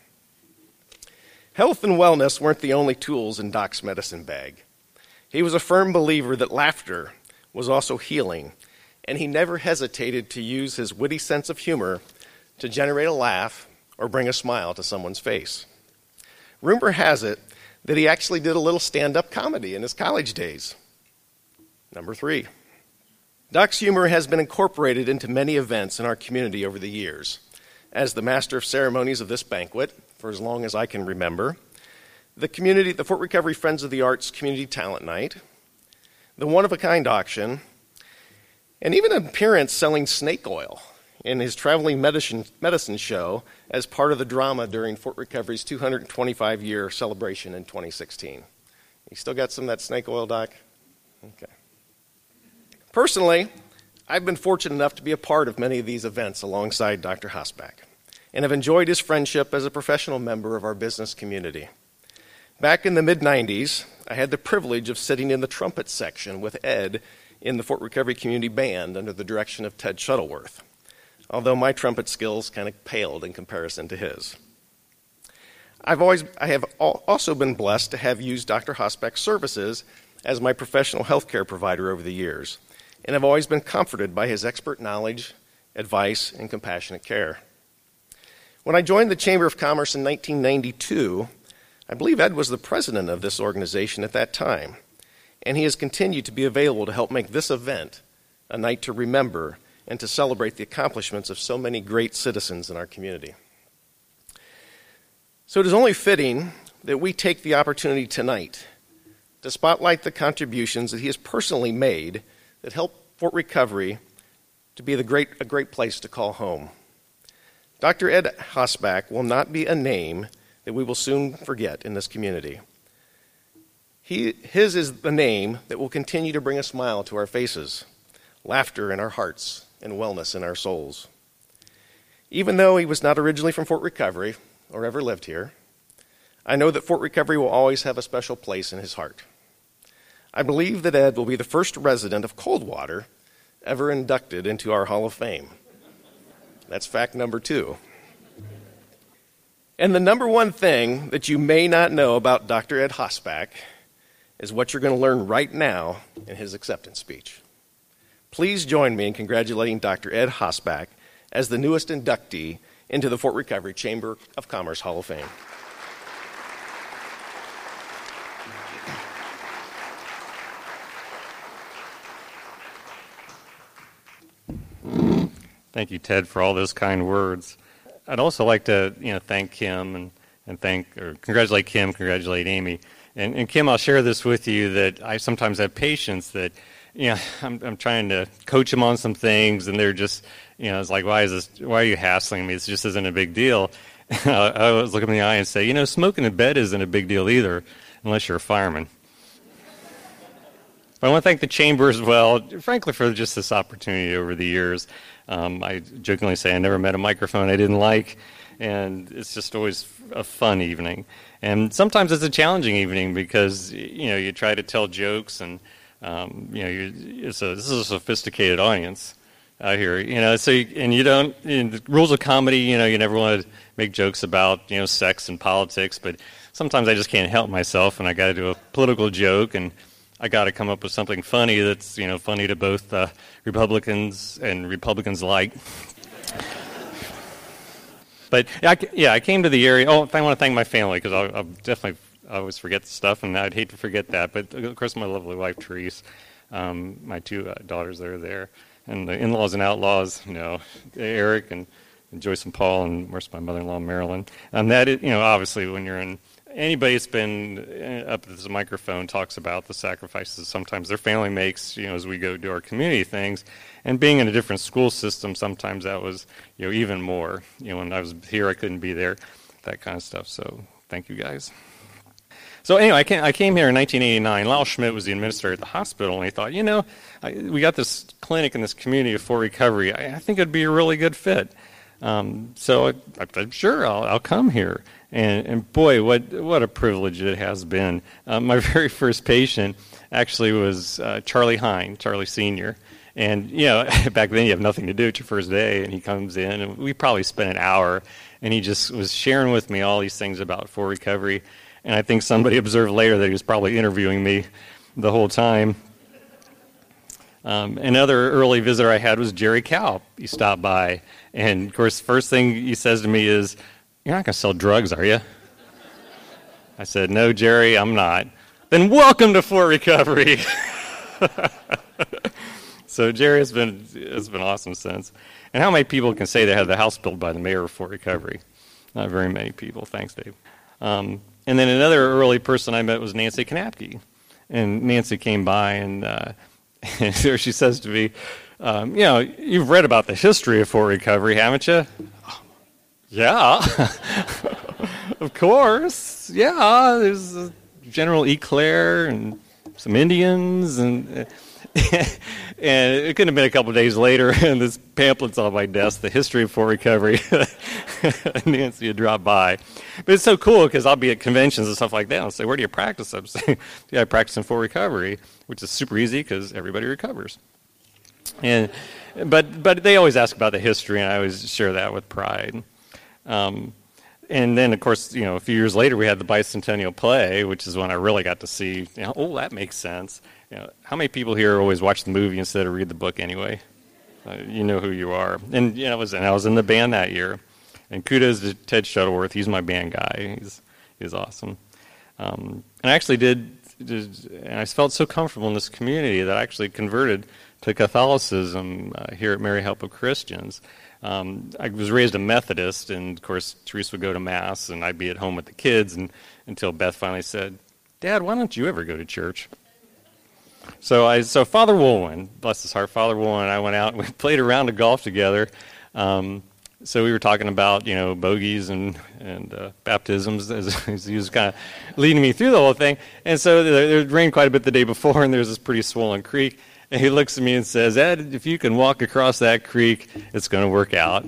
Health and wellness weren't the only tools in Doc's medicine bag. He was a firm believer that laughter was also healing, and he never hesitated to use his witty sense of humor to generate a laugh or bring a smile to someone's face. Rumor has it that he actually did a little stand-up comedy in his college days. Number three. Doc's humor has been incorporated into many events in our community over the years. As the master of ceremonies of this banquet, for as long as I can remember, the community, the Fort Recovery Friends of the Arts Community Talent Night, the one-of-a-kind auction, and even an appearance selling snake oil in his traveling medicine, medicine show as part of the drama during Fort Recovery's two hundred twenty-five year celebration in twenty sixteen. You still got some of that snake oil, Doc? Okay. Personally, I've been fortunate enough to be a part of many of these events alongside Doctor Hosbach, and have enjoyed his friendship as a professional member of our business community. Back in the mid nineties, I had the privilege of sitting in the trumpet section with Ed in the Fort Recovery Community Band under the direction of Ted Shuttleworth, although my trumpet skills kind of paled in comparison to his. I've always, I have also been blessed to have used Doctor Hosbach's services as my professional health care provider over the years, and have always been comforted by his expert knowledge, advice, and compassionate care. When I joined the Chamber of Commerce in nineteen ninety-two, I believe Ed was the president of this organization at that time, and he has continued to be available to help make this event a night to remember and to celebrate the accomplishments of so many great citizens in our community. So it is only fitting that we take the opportunity tonight to spotlight the contributions that he has personally made that help Fort Recovery to be the great, a great place to call home. Doctor Ed Hosbach will not be a name that we will soon forget in this community. He, his is the name that will continue to bring a smile to our faces, laughter in our hearts, and wellness in our souls. Even though he was not originally from Fort Recovery or ever lived here, I know that Fort Recovery will always have a special place in his heart. I believe that Ed will be the first resident of Coldwater ever inducted into our Hall of Fame. That's fact number two. And the number one thing that you may not know about Doctor Ed Hosbach is what you're going to learn right now in his acceptance speech. Please join me in congratulating Doctor Ed Hosbach as the newest inductee into the Fort Recovery Chamber of Commerce Hall of Fame. Thank you, Ted, for all those kind words. I'd also like to, you know, thank Kim and, and thank or congratulate Kim, congratulate Amy. And, and Kim, I'll share this with you that I sometimes have patients that, you know, I'm, I'm trying to coach them on some things, and they're just, you know, it's like, why is this? Why are you hassling me? This just isn't a big deal. I always look them in the eye and say, you know, smoking in bed isn't a big deal either, unless you're a fireman. But I want to thank the Chamber as well, frankly, for just this opportunity over the years. Um, I jokingly say I never met a microphone I didn't like, and it's just always a fun evening. And sometimes it's a challenging evening because, you know, you try to tell jokes, and, um, you know, you're, it's a, this is a sophisticated audience out here, you know, so you, and you don't, in the rules of comedy, you know, you never want to make jokes about, you know, sex and politics, but sometimes I just can't help myself, and I got to do a political joke, and I got to come up with something funny that's, you know, funny to both uh, Republicans and Republicans alike. But yeah I, yeah, I came to the area. Oh, I want to thank my family because I'll, I'll definitely I always forget stuff, and I'd hate to forget that. But of course, my lovely wife Therese, um, my two uh, daughters that are there, and the in-laws and outlaws, you know, Eric and, and Joyce and Paul, and of course my mother-in-law Marilyn. And that is, you know, obviously when you're in. Anybody that's been up at this microphone talks about the sacrifices sometimes their family makes, you know, as we go do our community things. And being in a different school system, sometimes that was, you know, even more. You know, when I was here, I couldn't be there, that kind of stuff. So thank you guys. So anyway, I came, I came here in nineteen eighty-nine. Lyle Schmidt was the administrator at the hospital, and he thought, you know, I, we got this clinic in this community of Fort Recovery. I, I think it'd be a really good fit. Um, so I, I said, sure, I'll, I'll come here. And, and boy, what what a privilege it has been. Uh, my very first patient actually was uh, Charlie Hine, Charlie Senior And, you know, back then you have nothing to do. It's your first day, and he comes in, and we probably spent an hour, and he just was sharing with me all these things about Fort Recovery. And I think somebody observed later that he was probably interviewing me the whole time. Um, another early visitor I had was Jerry Cow. He stopped by, and, of course, the first thing he says to me is, "You're not going to sell drugs, are you?" I said, "No, Jerry, I'm not." "Then welcome to Fort Recovery." So Jerry has been has been awesome since. And how many people can say they had the house built by the mayor of Fort Recovery? Not very many people. Thanks, Dave. Um, and then another early person I met was Nancy Knapke. And Nancy came by, and, uh, and there she says to me, um, you know, "You've read about the history of Fort Recovery, haven't you?" "Yeah." "Of course. Yeah, there's uh, General Eclair and some Indians." And And it couldn't have been a couple of days later, and this pamphlet's on my desk, The History of Full Recovery. Nancy had dropped by. But it's so cool because I'll be at conventions and stuff like that, and I'll say, where do you practice? I'm saying, yeah, I practice in full recovery, which is super easy because everybody recovers. And but but they always ask about the history, and I always share that with pride. Um, and then, of course, you know, a few years later, we had the bicentennial play, which is when I really got to see, you know, oh, that makes sense. You know, how many people here always watch the movie instead of read the book anyway? Uh, you know who you are. And you know, I was and I was in the band that year. And kudos to Ted Shuttleworth. He's my band guy. He's he's awesome. Um, and I actually did, did, and I felt so comfortable in this community that I actually converted to Catholicism uh, here at Mary Help of Christians. Um, I was raised a Methodist, and of course, Teresa would go to Mass, and I'd be at home with the kids, and until Beth finally said, "Dad, why don't you ever go to church?" So I, so Father Woolwin, bless his heart, Father Woolwin and I went out and we played a round of golf together. Um, so we were talking about, you know, bogeys and and uh, baptisms as, as he was kind of leading me through the whole thing. And so there, it rained quite a bit the day before, and there's this pretty swollen creek. And he looks at me and says, "Ed, if you can walk across that creek, it's going to work out."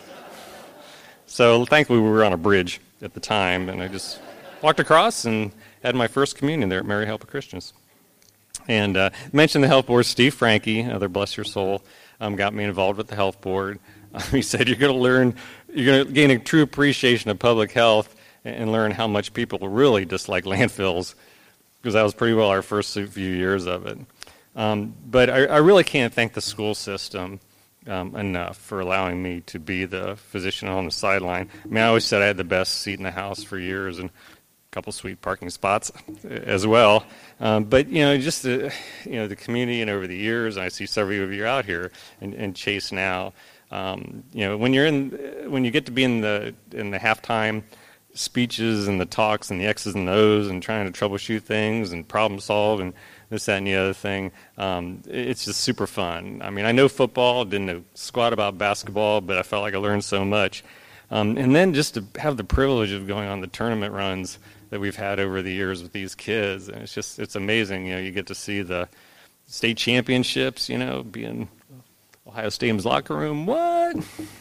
So thankfully we were on a bridge at the time, and I just walked across and had my first communion there at Mary Help of Christians. And uh, mentioned the health board. Steve Frankie, another bless your soul, um, got me involved with the health board. Uh, he said, "You're going to learn, you're going to gain a true appreciation of public health and, and learn how much people really dislike landfills," because that was pretty well our first few years of it. Um, but I, I really can't thank the school system um, enough for allowing me to be the physician on the sideline. I mean, I always said I had the best seat in the house for years, and a couple sweet parking spots as well. Um, but, you know, just the, you know, the community, and over the years, and I see several of you out here, and, and Chase now, um, you know, when you're in, when you get to be in the, in the halftime speeches and the talks and the X's and O's and trying to troubleshoot things and problem solve and this, that, and the other thing, um, it's just super fun. I mean, I know football, didn't know squat about basketball, but I felt like I learned so much. Um, and then just to have the privilege of going on the tournament runs that we've had over the years with these kids, and it's just, it's amazing. You know, you get to see the state championships, you know, be in Ohio Stadium's locker room, what?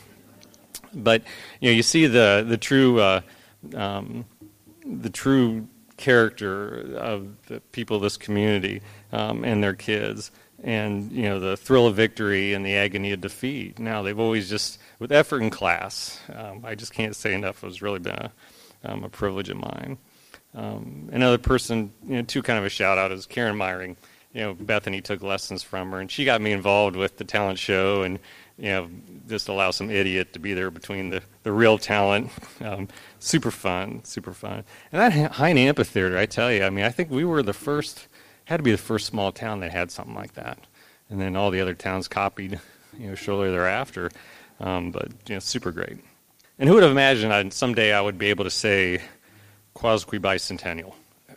But, you know, you see the, the true, uh, um, the true character of the people of this community um, and their kids, and you know, the thrill of victory and the agony of defeat. Now they've always just, with effort in class, um, I just can't say enough. It's really been a, um, a privilege of mine. Um, another person, you know, too, kind of a shout out is Karen Myring. You know, Bethany took lessons from her, and she got me involved with the talent show, and you know, just allow some idiot to be there between the, the real talent. Um, super fun, super fun. And that Heine Amphitheater, I tell you, I mean, I think we were the first, had to be the first small town that had something like that. And then all the other towns copied, you know, shortly thereafter. Um, but, you know, super great. And who would have imagined I'd, someday I would be able to say Quasqui Bicentennial?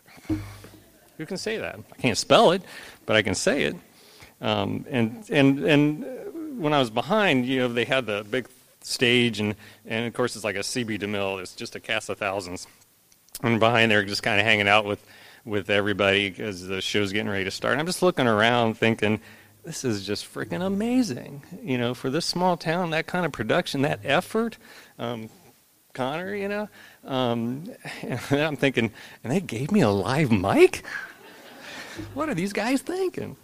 Who can say that? I can't spell it, but I can say it. Um, and, and, and, when I was behind, you know, they had the big stage, and, and of course it's like a C B DeMille. It's just a cast of thousands. And behind there, just kind of hanging out with, with everybody because the show's getting ready to start. And I'm just looking around thinking, this is just freaking amazing. You know, for this small town, that kind of production, that effort. Um, Connor, you know. Um, and I'm thinking, and they gave me a live mic? What are these guys thinking?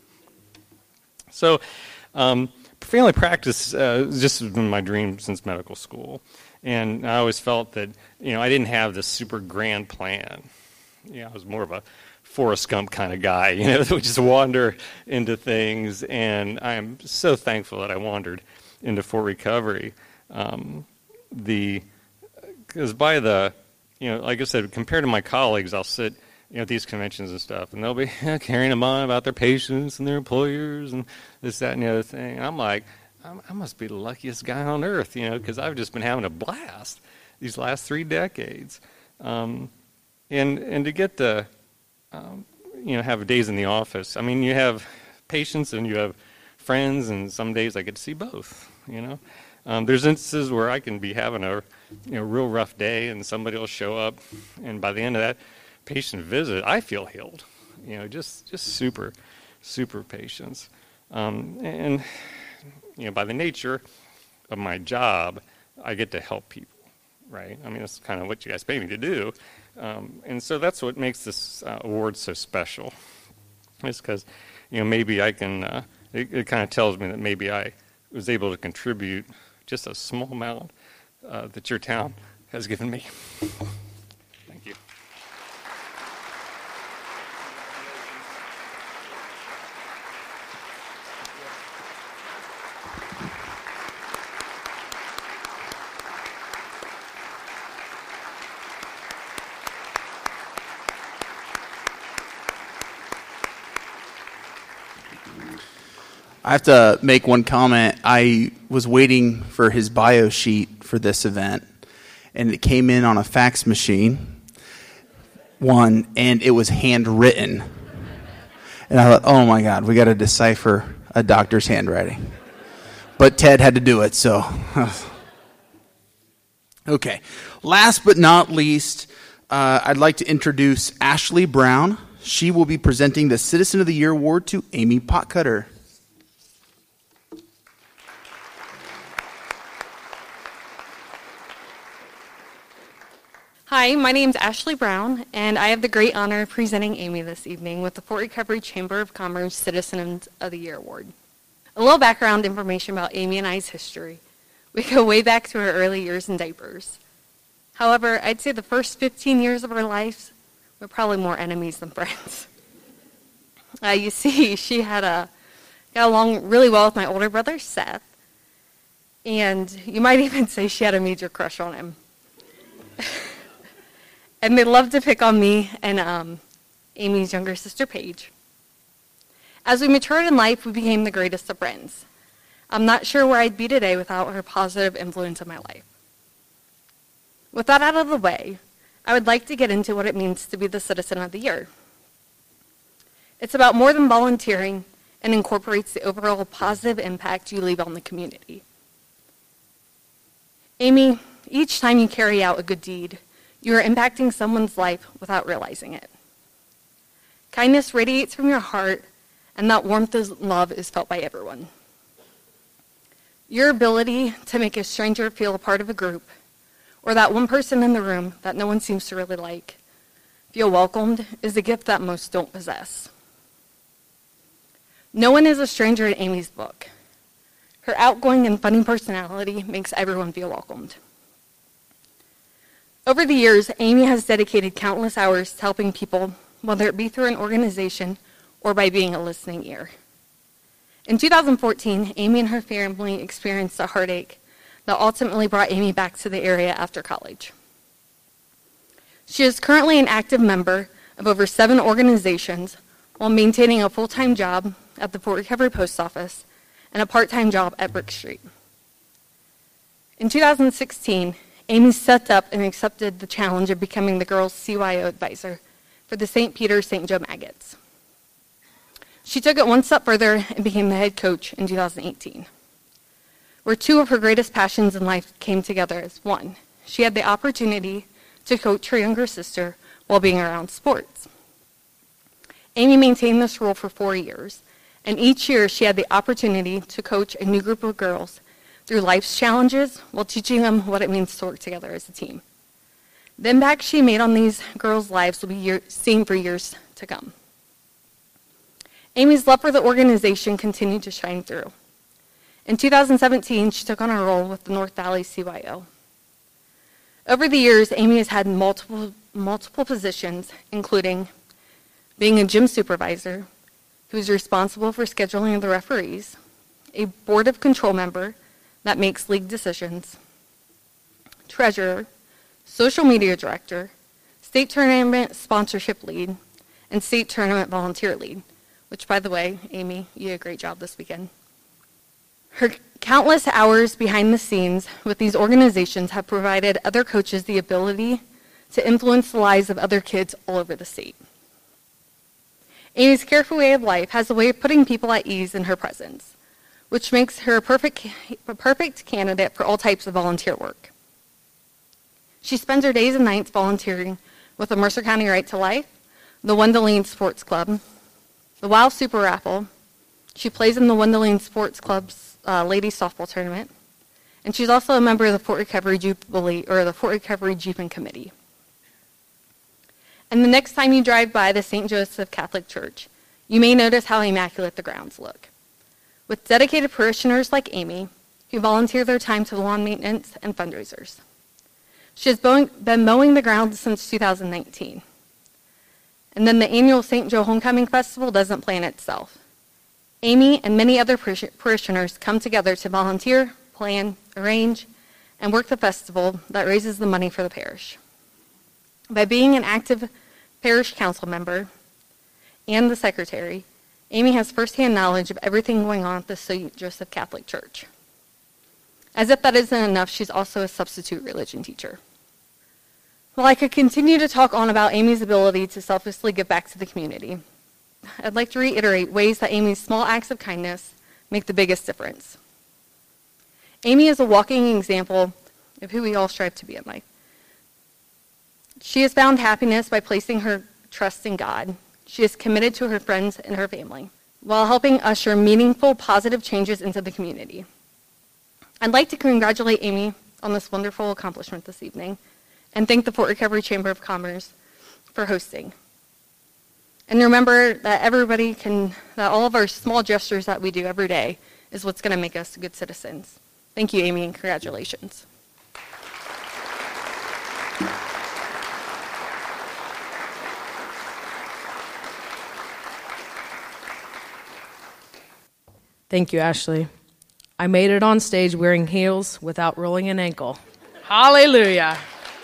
So, um, family practice uh, has just been my dream since medical school. And I always felt that, you know, I didn't have this super grand plan. You know, I was more of a Forrest Gump kind of guy, you know, that would just wander into things. And I'm so thankful that I wandered into Full Recovery. Um, the, because by the, you know, like I said, compared to my colleagues, I'll sit, you know, at these conventions and stuff, and they'll be carrying them on about their patients and their employers and this, that, and the other thing. And I'm like, I must be the luckiest guy on earth, you know, because I've just been having a blast these last three decades. Um, and and to get to, um, you know, have days in the office. I mean, you have patients and you have friends, and some days I get to see both, you know. Um, there's instances where I can be having a, you know, real rough day, and somebody will show up, and by the end of that patient visit, I feel healed, you know, just just super, super patience. Um, and, you know, by the nature of my job, I get to help people, right? I mean, that's kind of what you guys pay me to do. Um, and so that's what makes this uh, award so special. It's because, you know, maybe I can, uh, it, it kind of tells me that maybe I was able to contribute just a small amount uh, that your town has given me. Thank you. I have to make one comment. I was waiting for his bio sheet for this event, and it came in on a fax machine, one, and it was handwritten. And I thought, oh my God, we got to decipher a doctor's handwriting. But Ted had to do it, so. Okay. Last but not least, uh, I'd like to introduce Ashley Brown. She will be presenting the Citizen of the Year Award to Amy Potcutter. Hi, my name is Ashley Brown, and I have the great honor of presenting Amy this evening with the Fort Recovery Chamber of Commerce Citizen of the Year Award. A little background information about Amy and I's history. We go way back to her early years in diapers. However, I'd say the first fifteen years of her life were probably more enemies than friends. Uh, you see, she had a, got along really well with my older brother, Seth, and you might even say she had a major crush on him. And they loved to pick on me and um, Amy's younger sister, Paige. As we matured in life, we became the greatest of friends. I'm not sure where I'd be today without her positive influence in my life. With that out of the way, I would like to get into what it means to be the Citizen of the Year. It's about more than volunteering and incorporates the overall positive impact you leave on the community. Amy, each time you carry out a good deed, you are impacting someone's life without realizing it. Kindness radiates from your heart, and that warmth of love is felt by everyone. Your ability to make a stranger feel a part of a group, or that one person in the room that no one seems to really like, feel welcomed, is a gift that most don't possess. No one is a stranger in Amy's book. Her outgoing and funny personality makes everyone feel welcomed. Over the years, Amy has dedicated countless hours to helping people, whether it be through an organization or by being a listening ear. In two thousand fourteen, Amy and her family experienced a heartache that ultimately brought Amy back to the area after college. She is currently an active member of over seven organizations while maintaining a full-time job at the Fort Recovery Post Office and a part-time job at Brick Street. In two thousand sixteen, Amy stepped up and accepted the challenge of becoming the girls' C Y O advisor for the Saint Peter Saint Joe Maggots. She took it one step further and became the head coach in two thousand eighteen, where two of her greatest passions in life came together as one. She had the opportunity to coach her younger sister while being around sports. Amy maintained this role for four years, and each year she had the opportunity to coach a new group of girls through life's challenges while teaching them what it means to work together as a team. The impact she made on these girls' lives will be year, seen for years to come. Amy's love for the organization continued to shine through. In two thousand seventeen, she took on a role with the North Valley C Y O. Over the years, Amy has had multiple, multiple positions, including being a gym supervisor, who's responsible for scheduling the referees, a board of control member that makes league decisions, treasurer, social media director, state tournament sponsorship lead, and state tournament volunteer lead, which, by the way, Amy, you did a great job this weekend. Her countless hours behind the scenes with these organizations have provided other coaches the ability to influence the lives of other kids all over the state. Amy's carefree way of life has a way of putting people at ease in her presence, which makes her a perfect, a perfect candidate for all types of volunteer work. She spends her days and nights volunteering with the Mercer County Right to Life, the Wendelene Sports Club, the WOW Super Raffle. She plays in the Wendling Sports Club's uh, ladies softball tournament. And she's also a member of the Fort Recovery Jubilee, or the Fort Recovery Jeeping Committee. And the next time you drive by the Saint Joseph Catholic Church, you may notice how immaculate the grounds look. With dedicated parishioners like Amy, who volunteer their time to lawn maintenance and fundraisers. She has been mowing the grounds since two thousand nineteen. And then the annual Saint Joe Homecoming Festival doesn't plan itself. Amy and many other parishioners come together to volunteer, plan, arrange, and work the festival that raises the money for the parish. By being an active parish council member and the secretary, Amy has firsthand knowledge of everything going on at the Saint Joseph Catholic Church. As if that isn't enough, she's also a substitute religion teacher. While I could continue to talk on about Amy's ability to selflessly give back to the community, I'd like to reiterate ways that Amy's small acts of kindness make the biggest difference. Amy is a walking example of who we all strive to be in life. She has found happiness by placing her trust in God. She is committed to her friends and her family, while helping usher meaningful, positive changes into the community. I'd like to congratulate Amy on this wonderful accomplishment this evening, and thank the Fort Recovery Chamber of Commerce for hosting. And remember that everybody can, that all of our small gestures that we do every day is what's going to make us good citizens. Thank you, Amy, and congratulations. Thank you, Ashley. I made it on stage wearing heels without rolling an ankle. Hallelujah.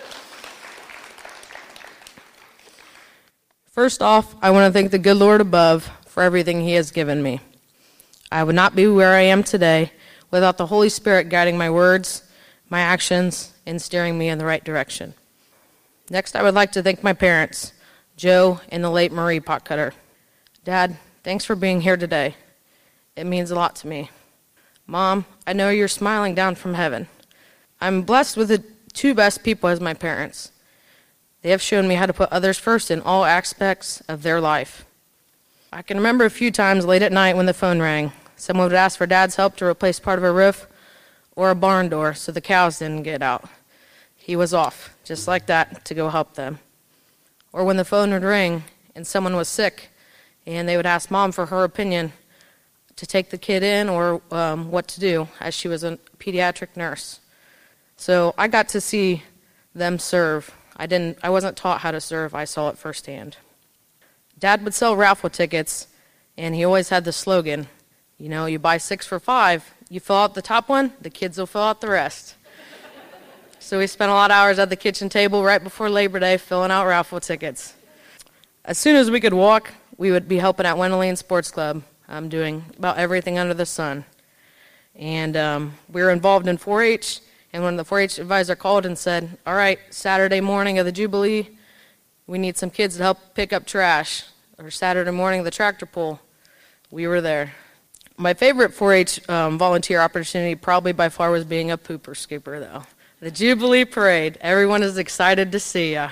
First off, I want to thank the good Lord above for everything he has given me. I would not be where I am today without the Holy Spirit guiding my words, my actions, and steering me in the right direction. Next, I would like to thank my parents, Joe and the late Marie Potcutter. Dad, thanks for being here today. It means a lot to me. Mom, I know you're smiling down from heaven. I'm blessed with the two best people as my parents. They have shown me how to put others first in all aspects of their life. I can remember a few times late at night when the phone rang. Someone would ask for Dad's help to replace part of a roof or a barn door so the cows didn't get out. He was off, just like that, to go help them. Or when the phone would ring and someone was sick and they would ask Mom for her opinion to take the kid in or um, what to do, as she was a pediatric nurse. So I got to see them serve. I didn't. I wasn't taught how to serve. I saw it firsthand. Dad would sell raffle tickets, and he always had the slogan, you know, you buy six for five, you fill out the top one, the kids will fill out the rest. So we spent a lot of hours at the kitchen table right before Labor Day filling out raffle tickets. As soon as we could walk, we would be helping at Wendling Sports Club. I'm doing about everything under the sun. And um, we were involved in four H, and when the four H advisor called and said, all right, Saturday morning of the Jubilee, we need some kids to help pick up trash, or Saturday morning of the tractor pull, we were there. My favorite four H um, volunteer opportunity probably by far was being a pooper scooper, though. The Jubilee Parade, everyone is excited to see ya.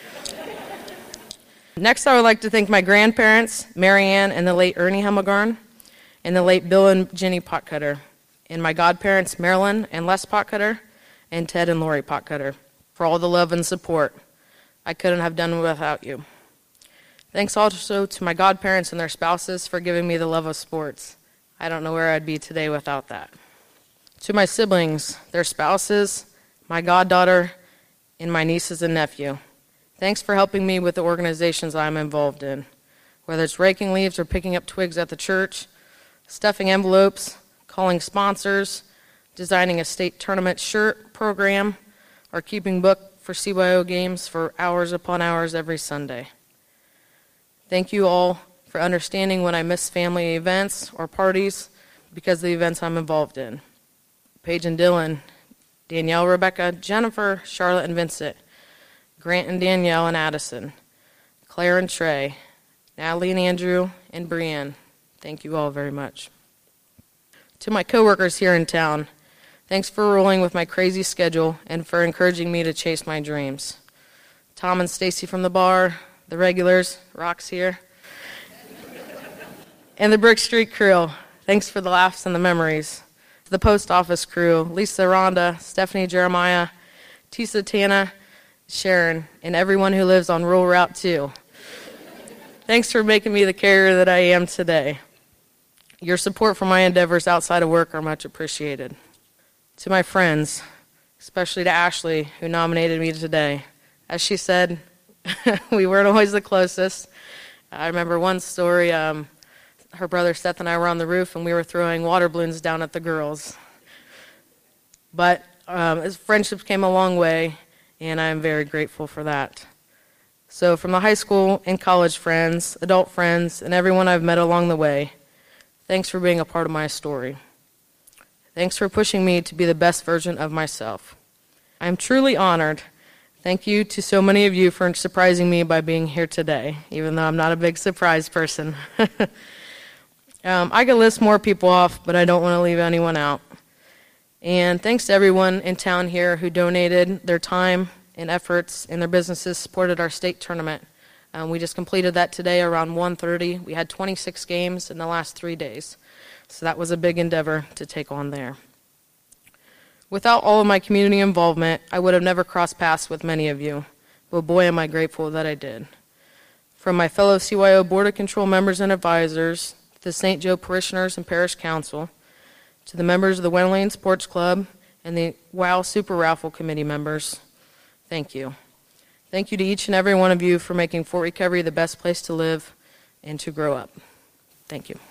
Next, I would like to thank my grandparents, Mary Ann and the late Ernie Hemmelgarn, and the late Bill and Jenny Potcutter, and my godparents, Marilyn and Les Potcutter, and Ted and Lori Potcutter, for all the love and support. I couldn't have done without you. Thanks also to my godparents and their spouses for giving me the love of sports. I don't know where I'd be today without that. To my siblings, their spouses, my goddaughter, and my nieces and nephew, thanks for helping me with the organizations I'm involved in, whether it's raking leaves or picking up twigs at the church, stuffing envelopes, calling sponsors, designing a state tournament shirt program, or keeping book for C Y O games for hours upon hours every Sunday. Thank you all for understanding when I miss family events or parties because of the events I'm involved in. Paige and Dylan, Danielle, Rebecca, Jennifer, Charlotte, and Vincent, Grant and Danielle and Addison, Claire and Trey, Natalie and Andrew, and Brienne. Thank you all very much. To my coworkers here in town, thanks for rolling with my crazy schedule and for encouraging me to chase my dreams. Tom and Stacy from the bar, the regulars, Rock's here, And the Brick Street crew, thanks for the laughs and the memories. To the post office crew, Lisa, Rhonda, Stephanie, Jeremiah, Tisa, Tana, Sharon, and everyone who lives on Rural Route two. Thanks for making me the carrier that I am today. Your support for my endeavors outside of work are much appreciated. To my friends, especially to Ashley, who nominated me today. As she said, we weren't always the closest. I remember one story, um, her brother Seth and I were on the roof and we were throwing water balloons down at the girls. But um, as friendships came a long way, and I'm very grateful for that. So from the high school and college friends, adult friends, and everyone I've met along the way, thanks for being a part of my story. Thanks for pushing me to be the best version of myself. I'm truly honored. Thank you to so many of you for surprising me by being here today, even though I'm not a big surprise person. um, I could list more people off, but I don't want to leave anyone out. And thanks to everyone in town here who donated their time and efforts, and their businesses supported our state tournament. Um, we just completed that today around one thirty. We had twenty-six games in the last three days. So that was a big endeavor to take on there. Without all of my community involvement, I would have never crossed paths with many of you. But boy, am I grateful that I did. From my fellow C Y O Board of Control members and advisors, the Saint Joe parishioners and parish council, to the members of the Wenham Lane Sports Club and the WOW Super Raffle Committee members, thank you. Thank you to each and every one of you for making Fort Recovery the best place to live and to grow up. Thank you.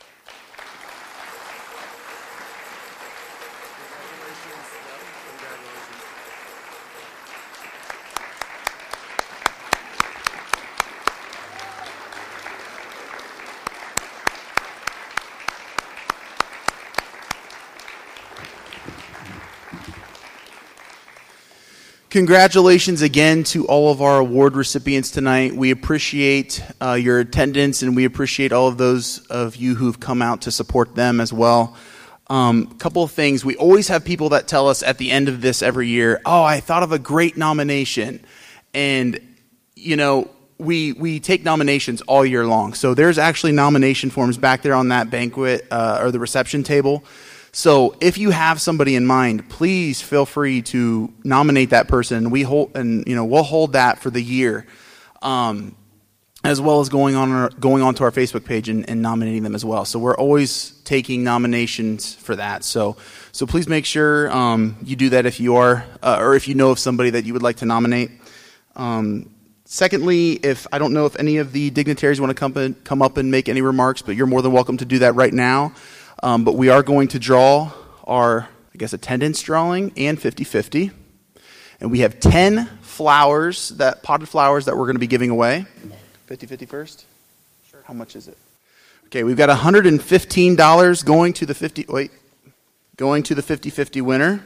Congratulations again to all of our award recipients tonight. We appreciate uh, your attendance, and we appreciate all of those of you who've come out to support them as well. A um, couple of things. We always have people that tell us at the end of this every year, oh, I thought of a great nomination. And, you know, we we take nominations all year long. So there's actually nomination forms back there on that banquet uh, or the reception table. So if you have somebody in mind, please feel free to nominate that person. We hold, and you know, we'll hold that for the year, um, as well as going on our, going onto our Facebook page and, and nominating them as well. So we're always taking nominations for that. So so please make sure um, you do that if you are, uh, or if you know of somebody that you would like to nominate. Um, secondly, if I don't know if any of the dignitaries want to come come up and make any remarks, but you're more than welcome to do that right now. Um, but we are going to draw our, I guess, attendance drawing and fifty-fifty. And we have ten flowers, that potted flowers that we're going to be giving away. fifty-fifty first? Sure. How much is it? Okay, we've got one hundred fifteen dollars going to the fifty, wait, going to the fifty-fifty winner.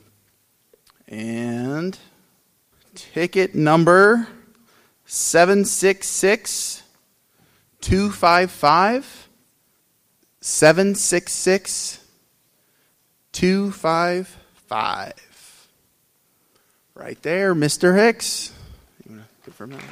And ticket number seven six six two five five. seven six six two five five. Right there, Mister Hicks. You want to confirm that?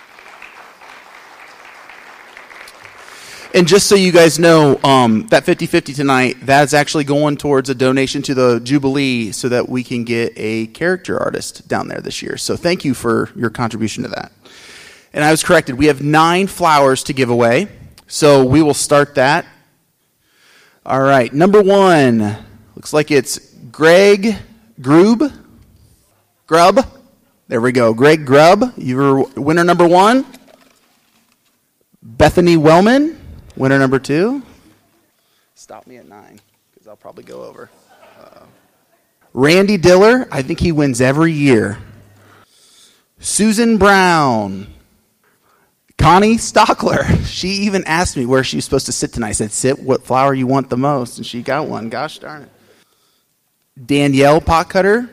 And just so you guys know, um, that fifty-fifty tonight, that's actually going towards a donation to the Jubilee so that we can get a character artist down there this year. So thank you for your contribution to that. And I was corrected. We have nine flowers to give away. So we will start that. All right, number one, looks like it's Greg Grub. Grub. There we go. Greg Grubb, you're winner number one. Bethany Wellman, winner number two. Stop me at nine, because I'll probably go over. Uh-oh. Randy Diller, I think he wins every year. Susan Brown. Connie Stockler, she even asked me where she was supposed to sit tonight. I said, sit what flower you want the most, and she got one. Gosh darn it. Danielle Potcutter.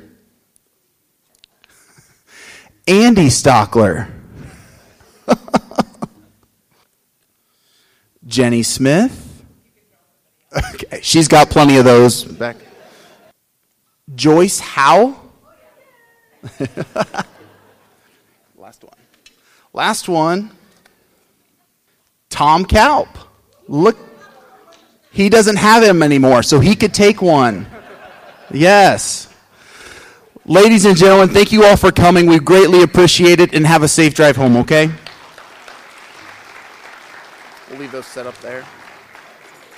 Andy Stockler. Jenny Smith. Okay, she's got plenty of those back. Joyce Howe. Last one. Last one. Tom Kalp. Look, he doesn't have him anymore, so he could take one. Yes. Ladies and gentlemen, thank you all for coming. We greatly appreciate it, and have a safe drive home, okay? We'll leave those set up there.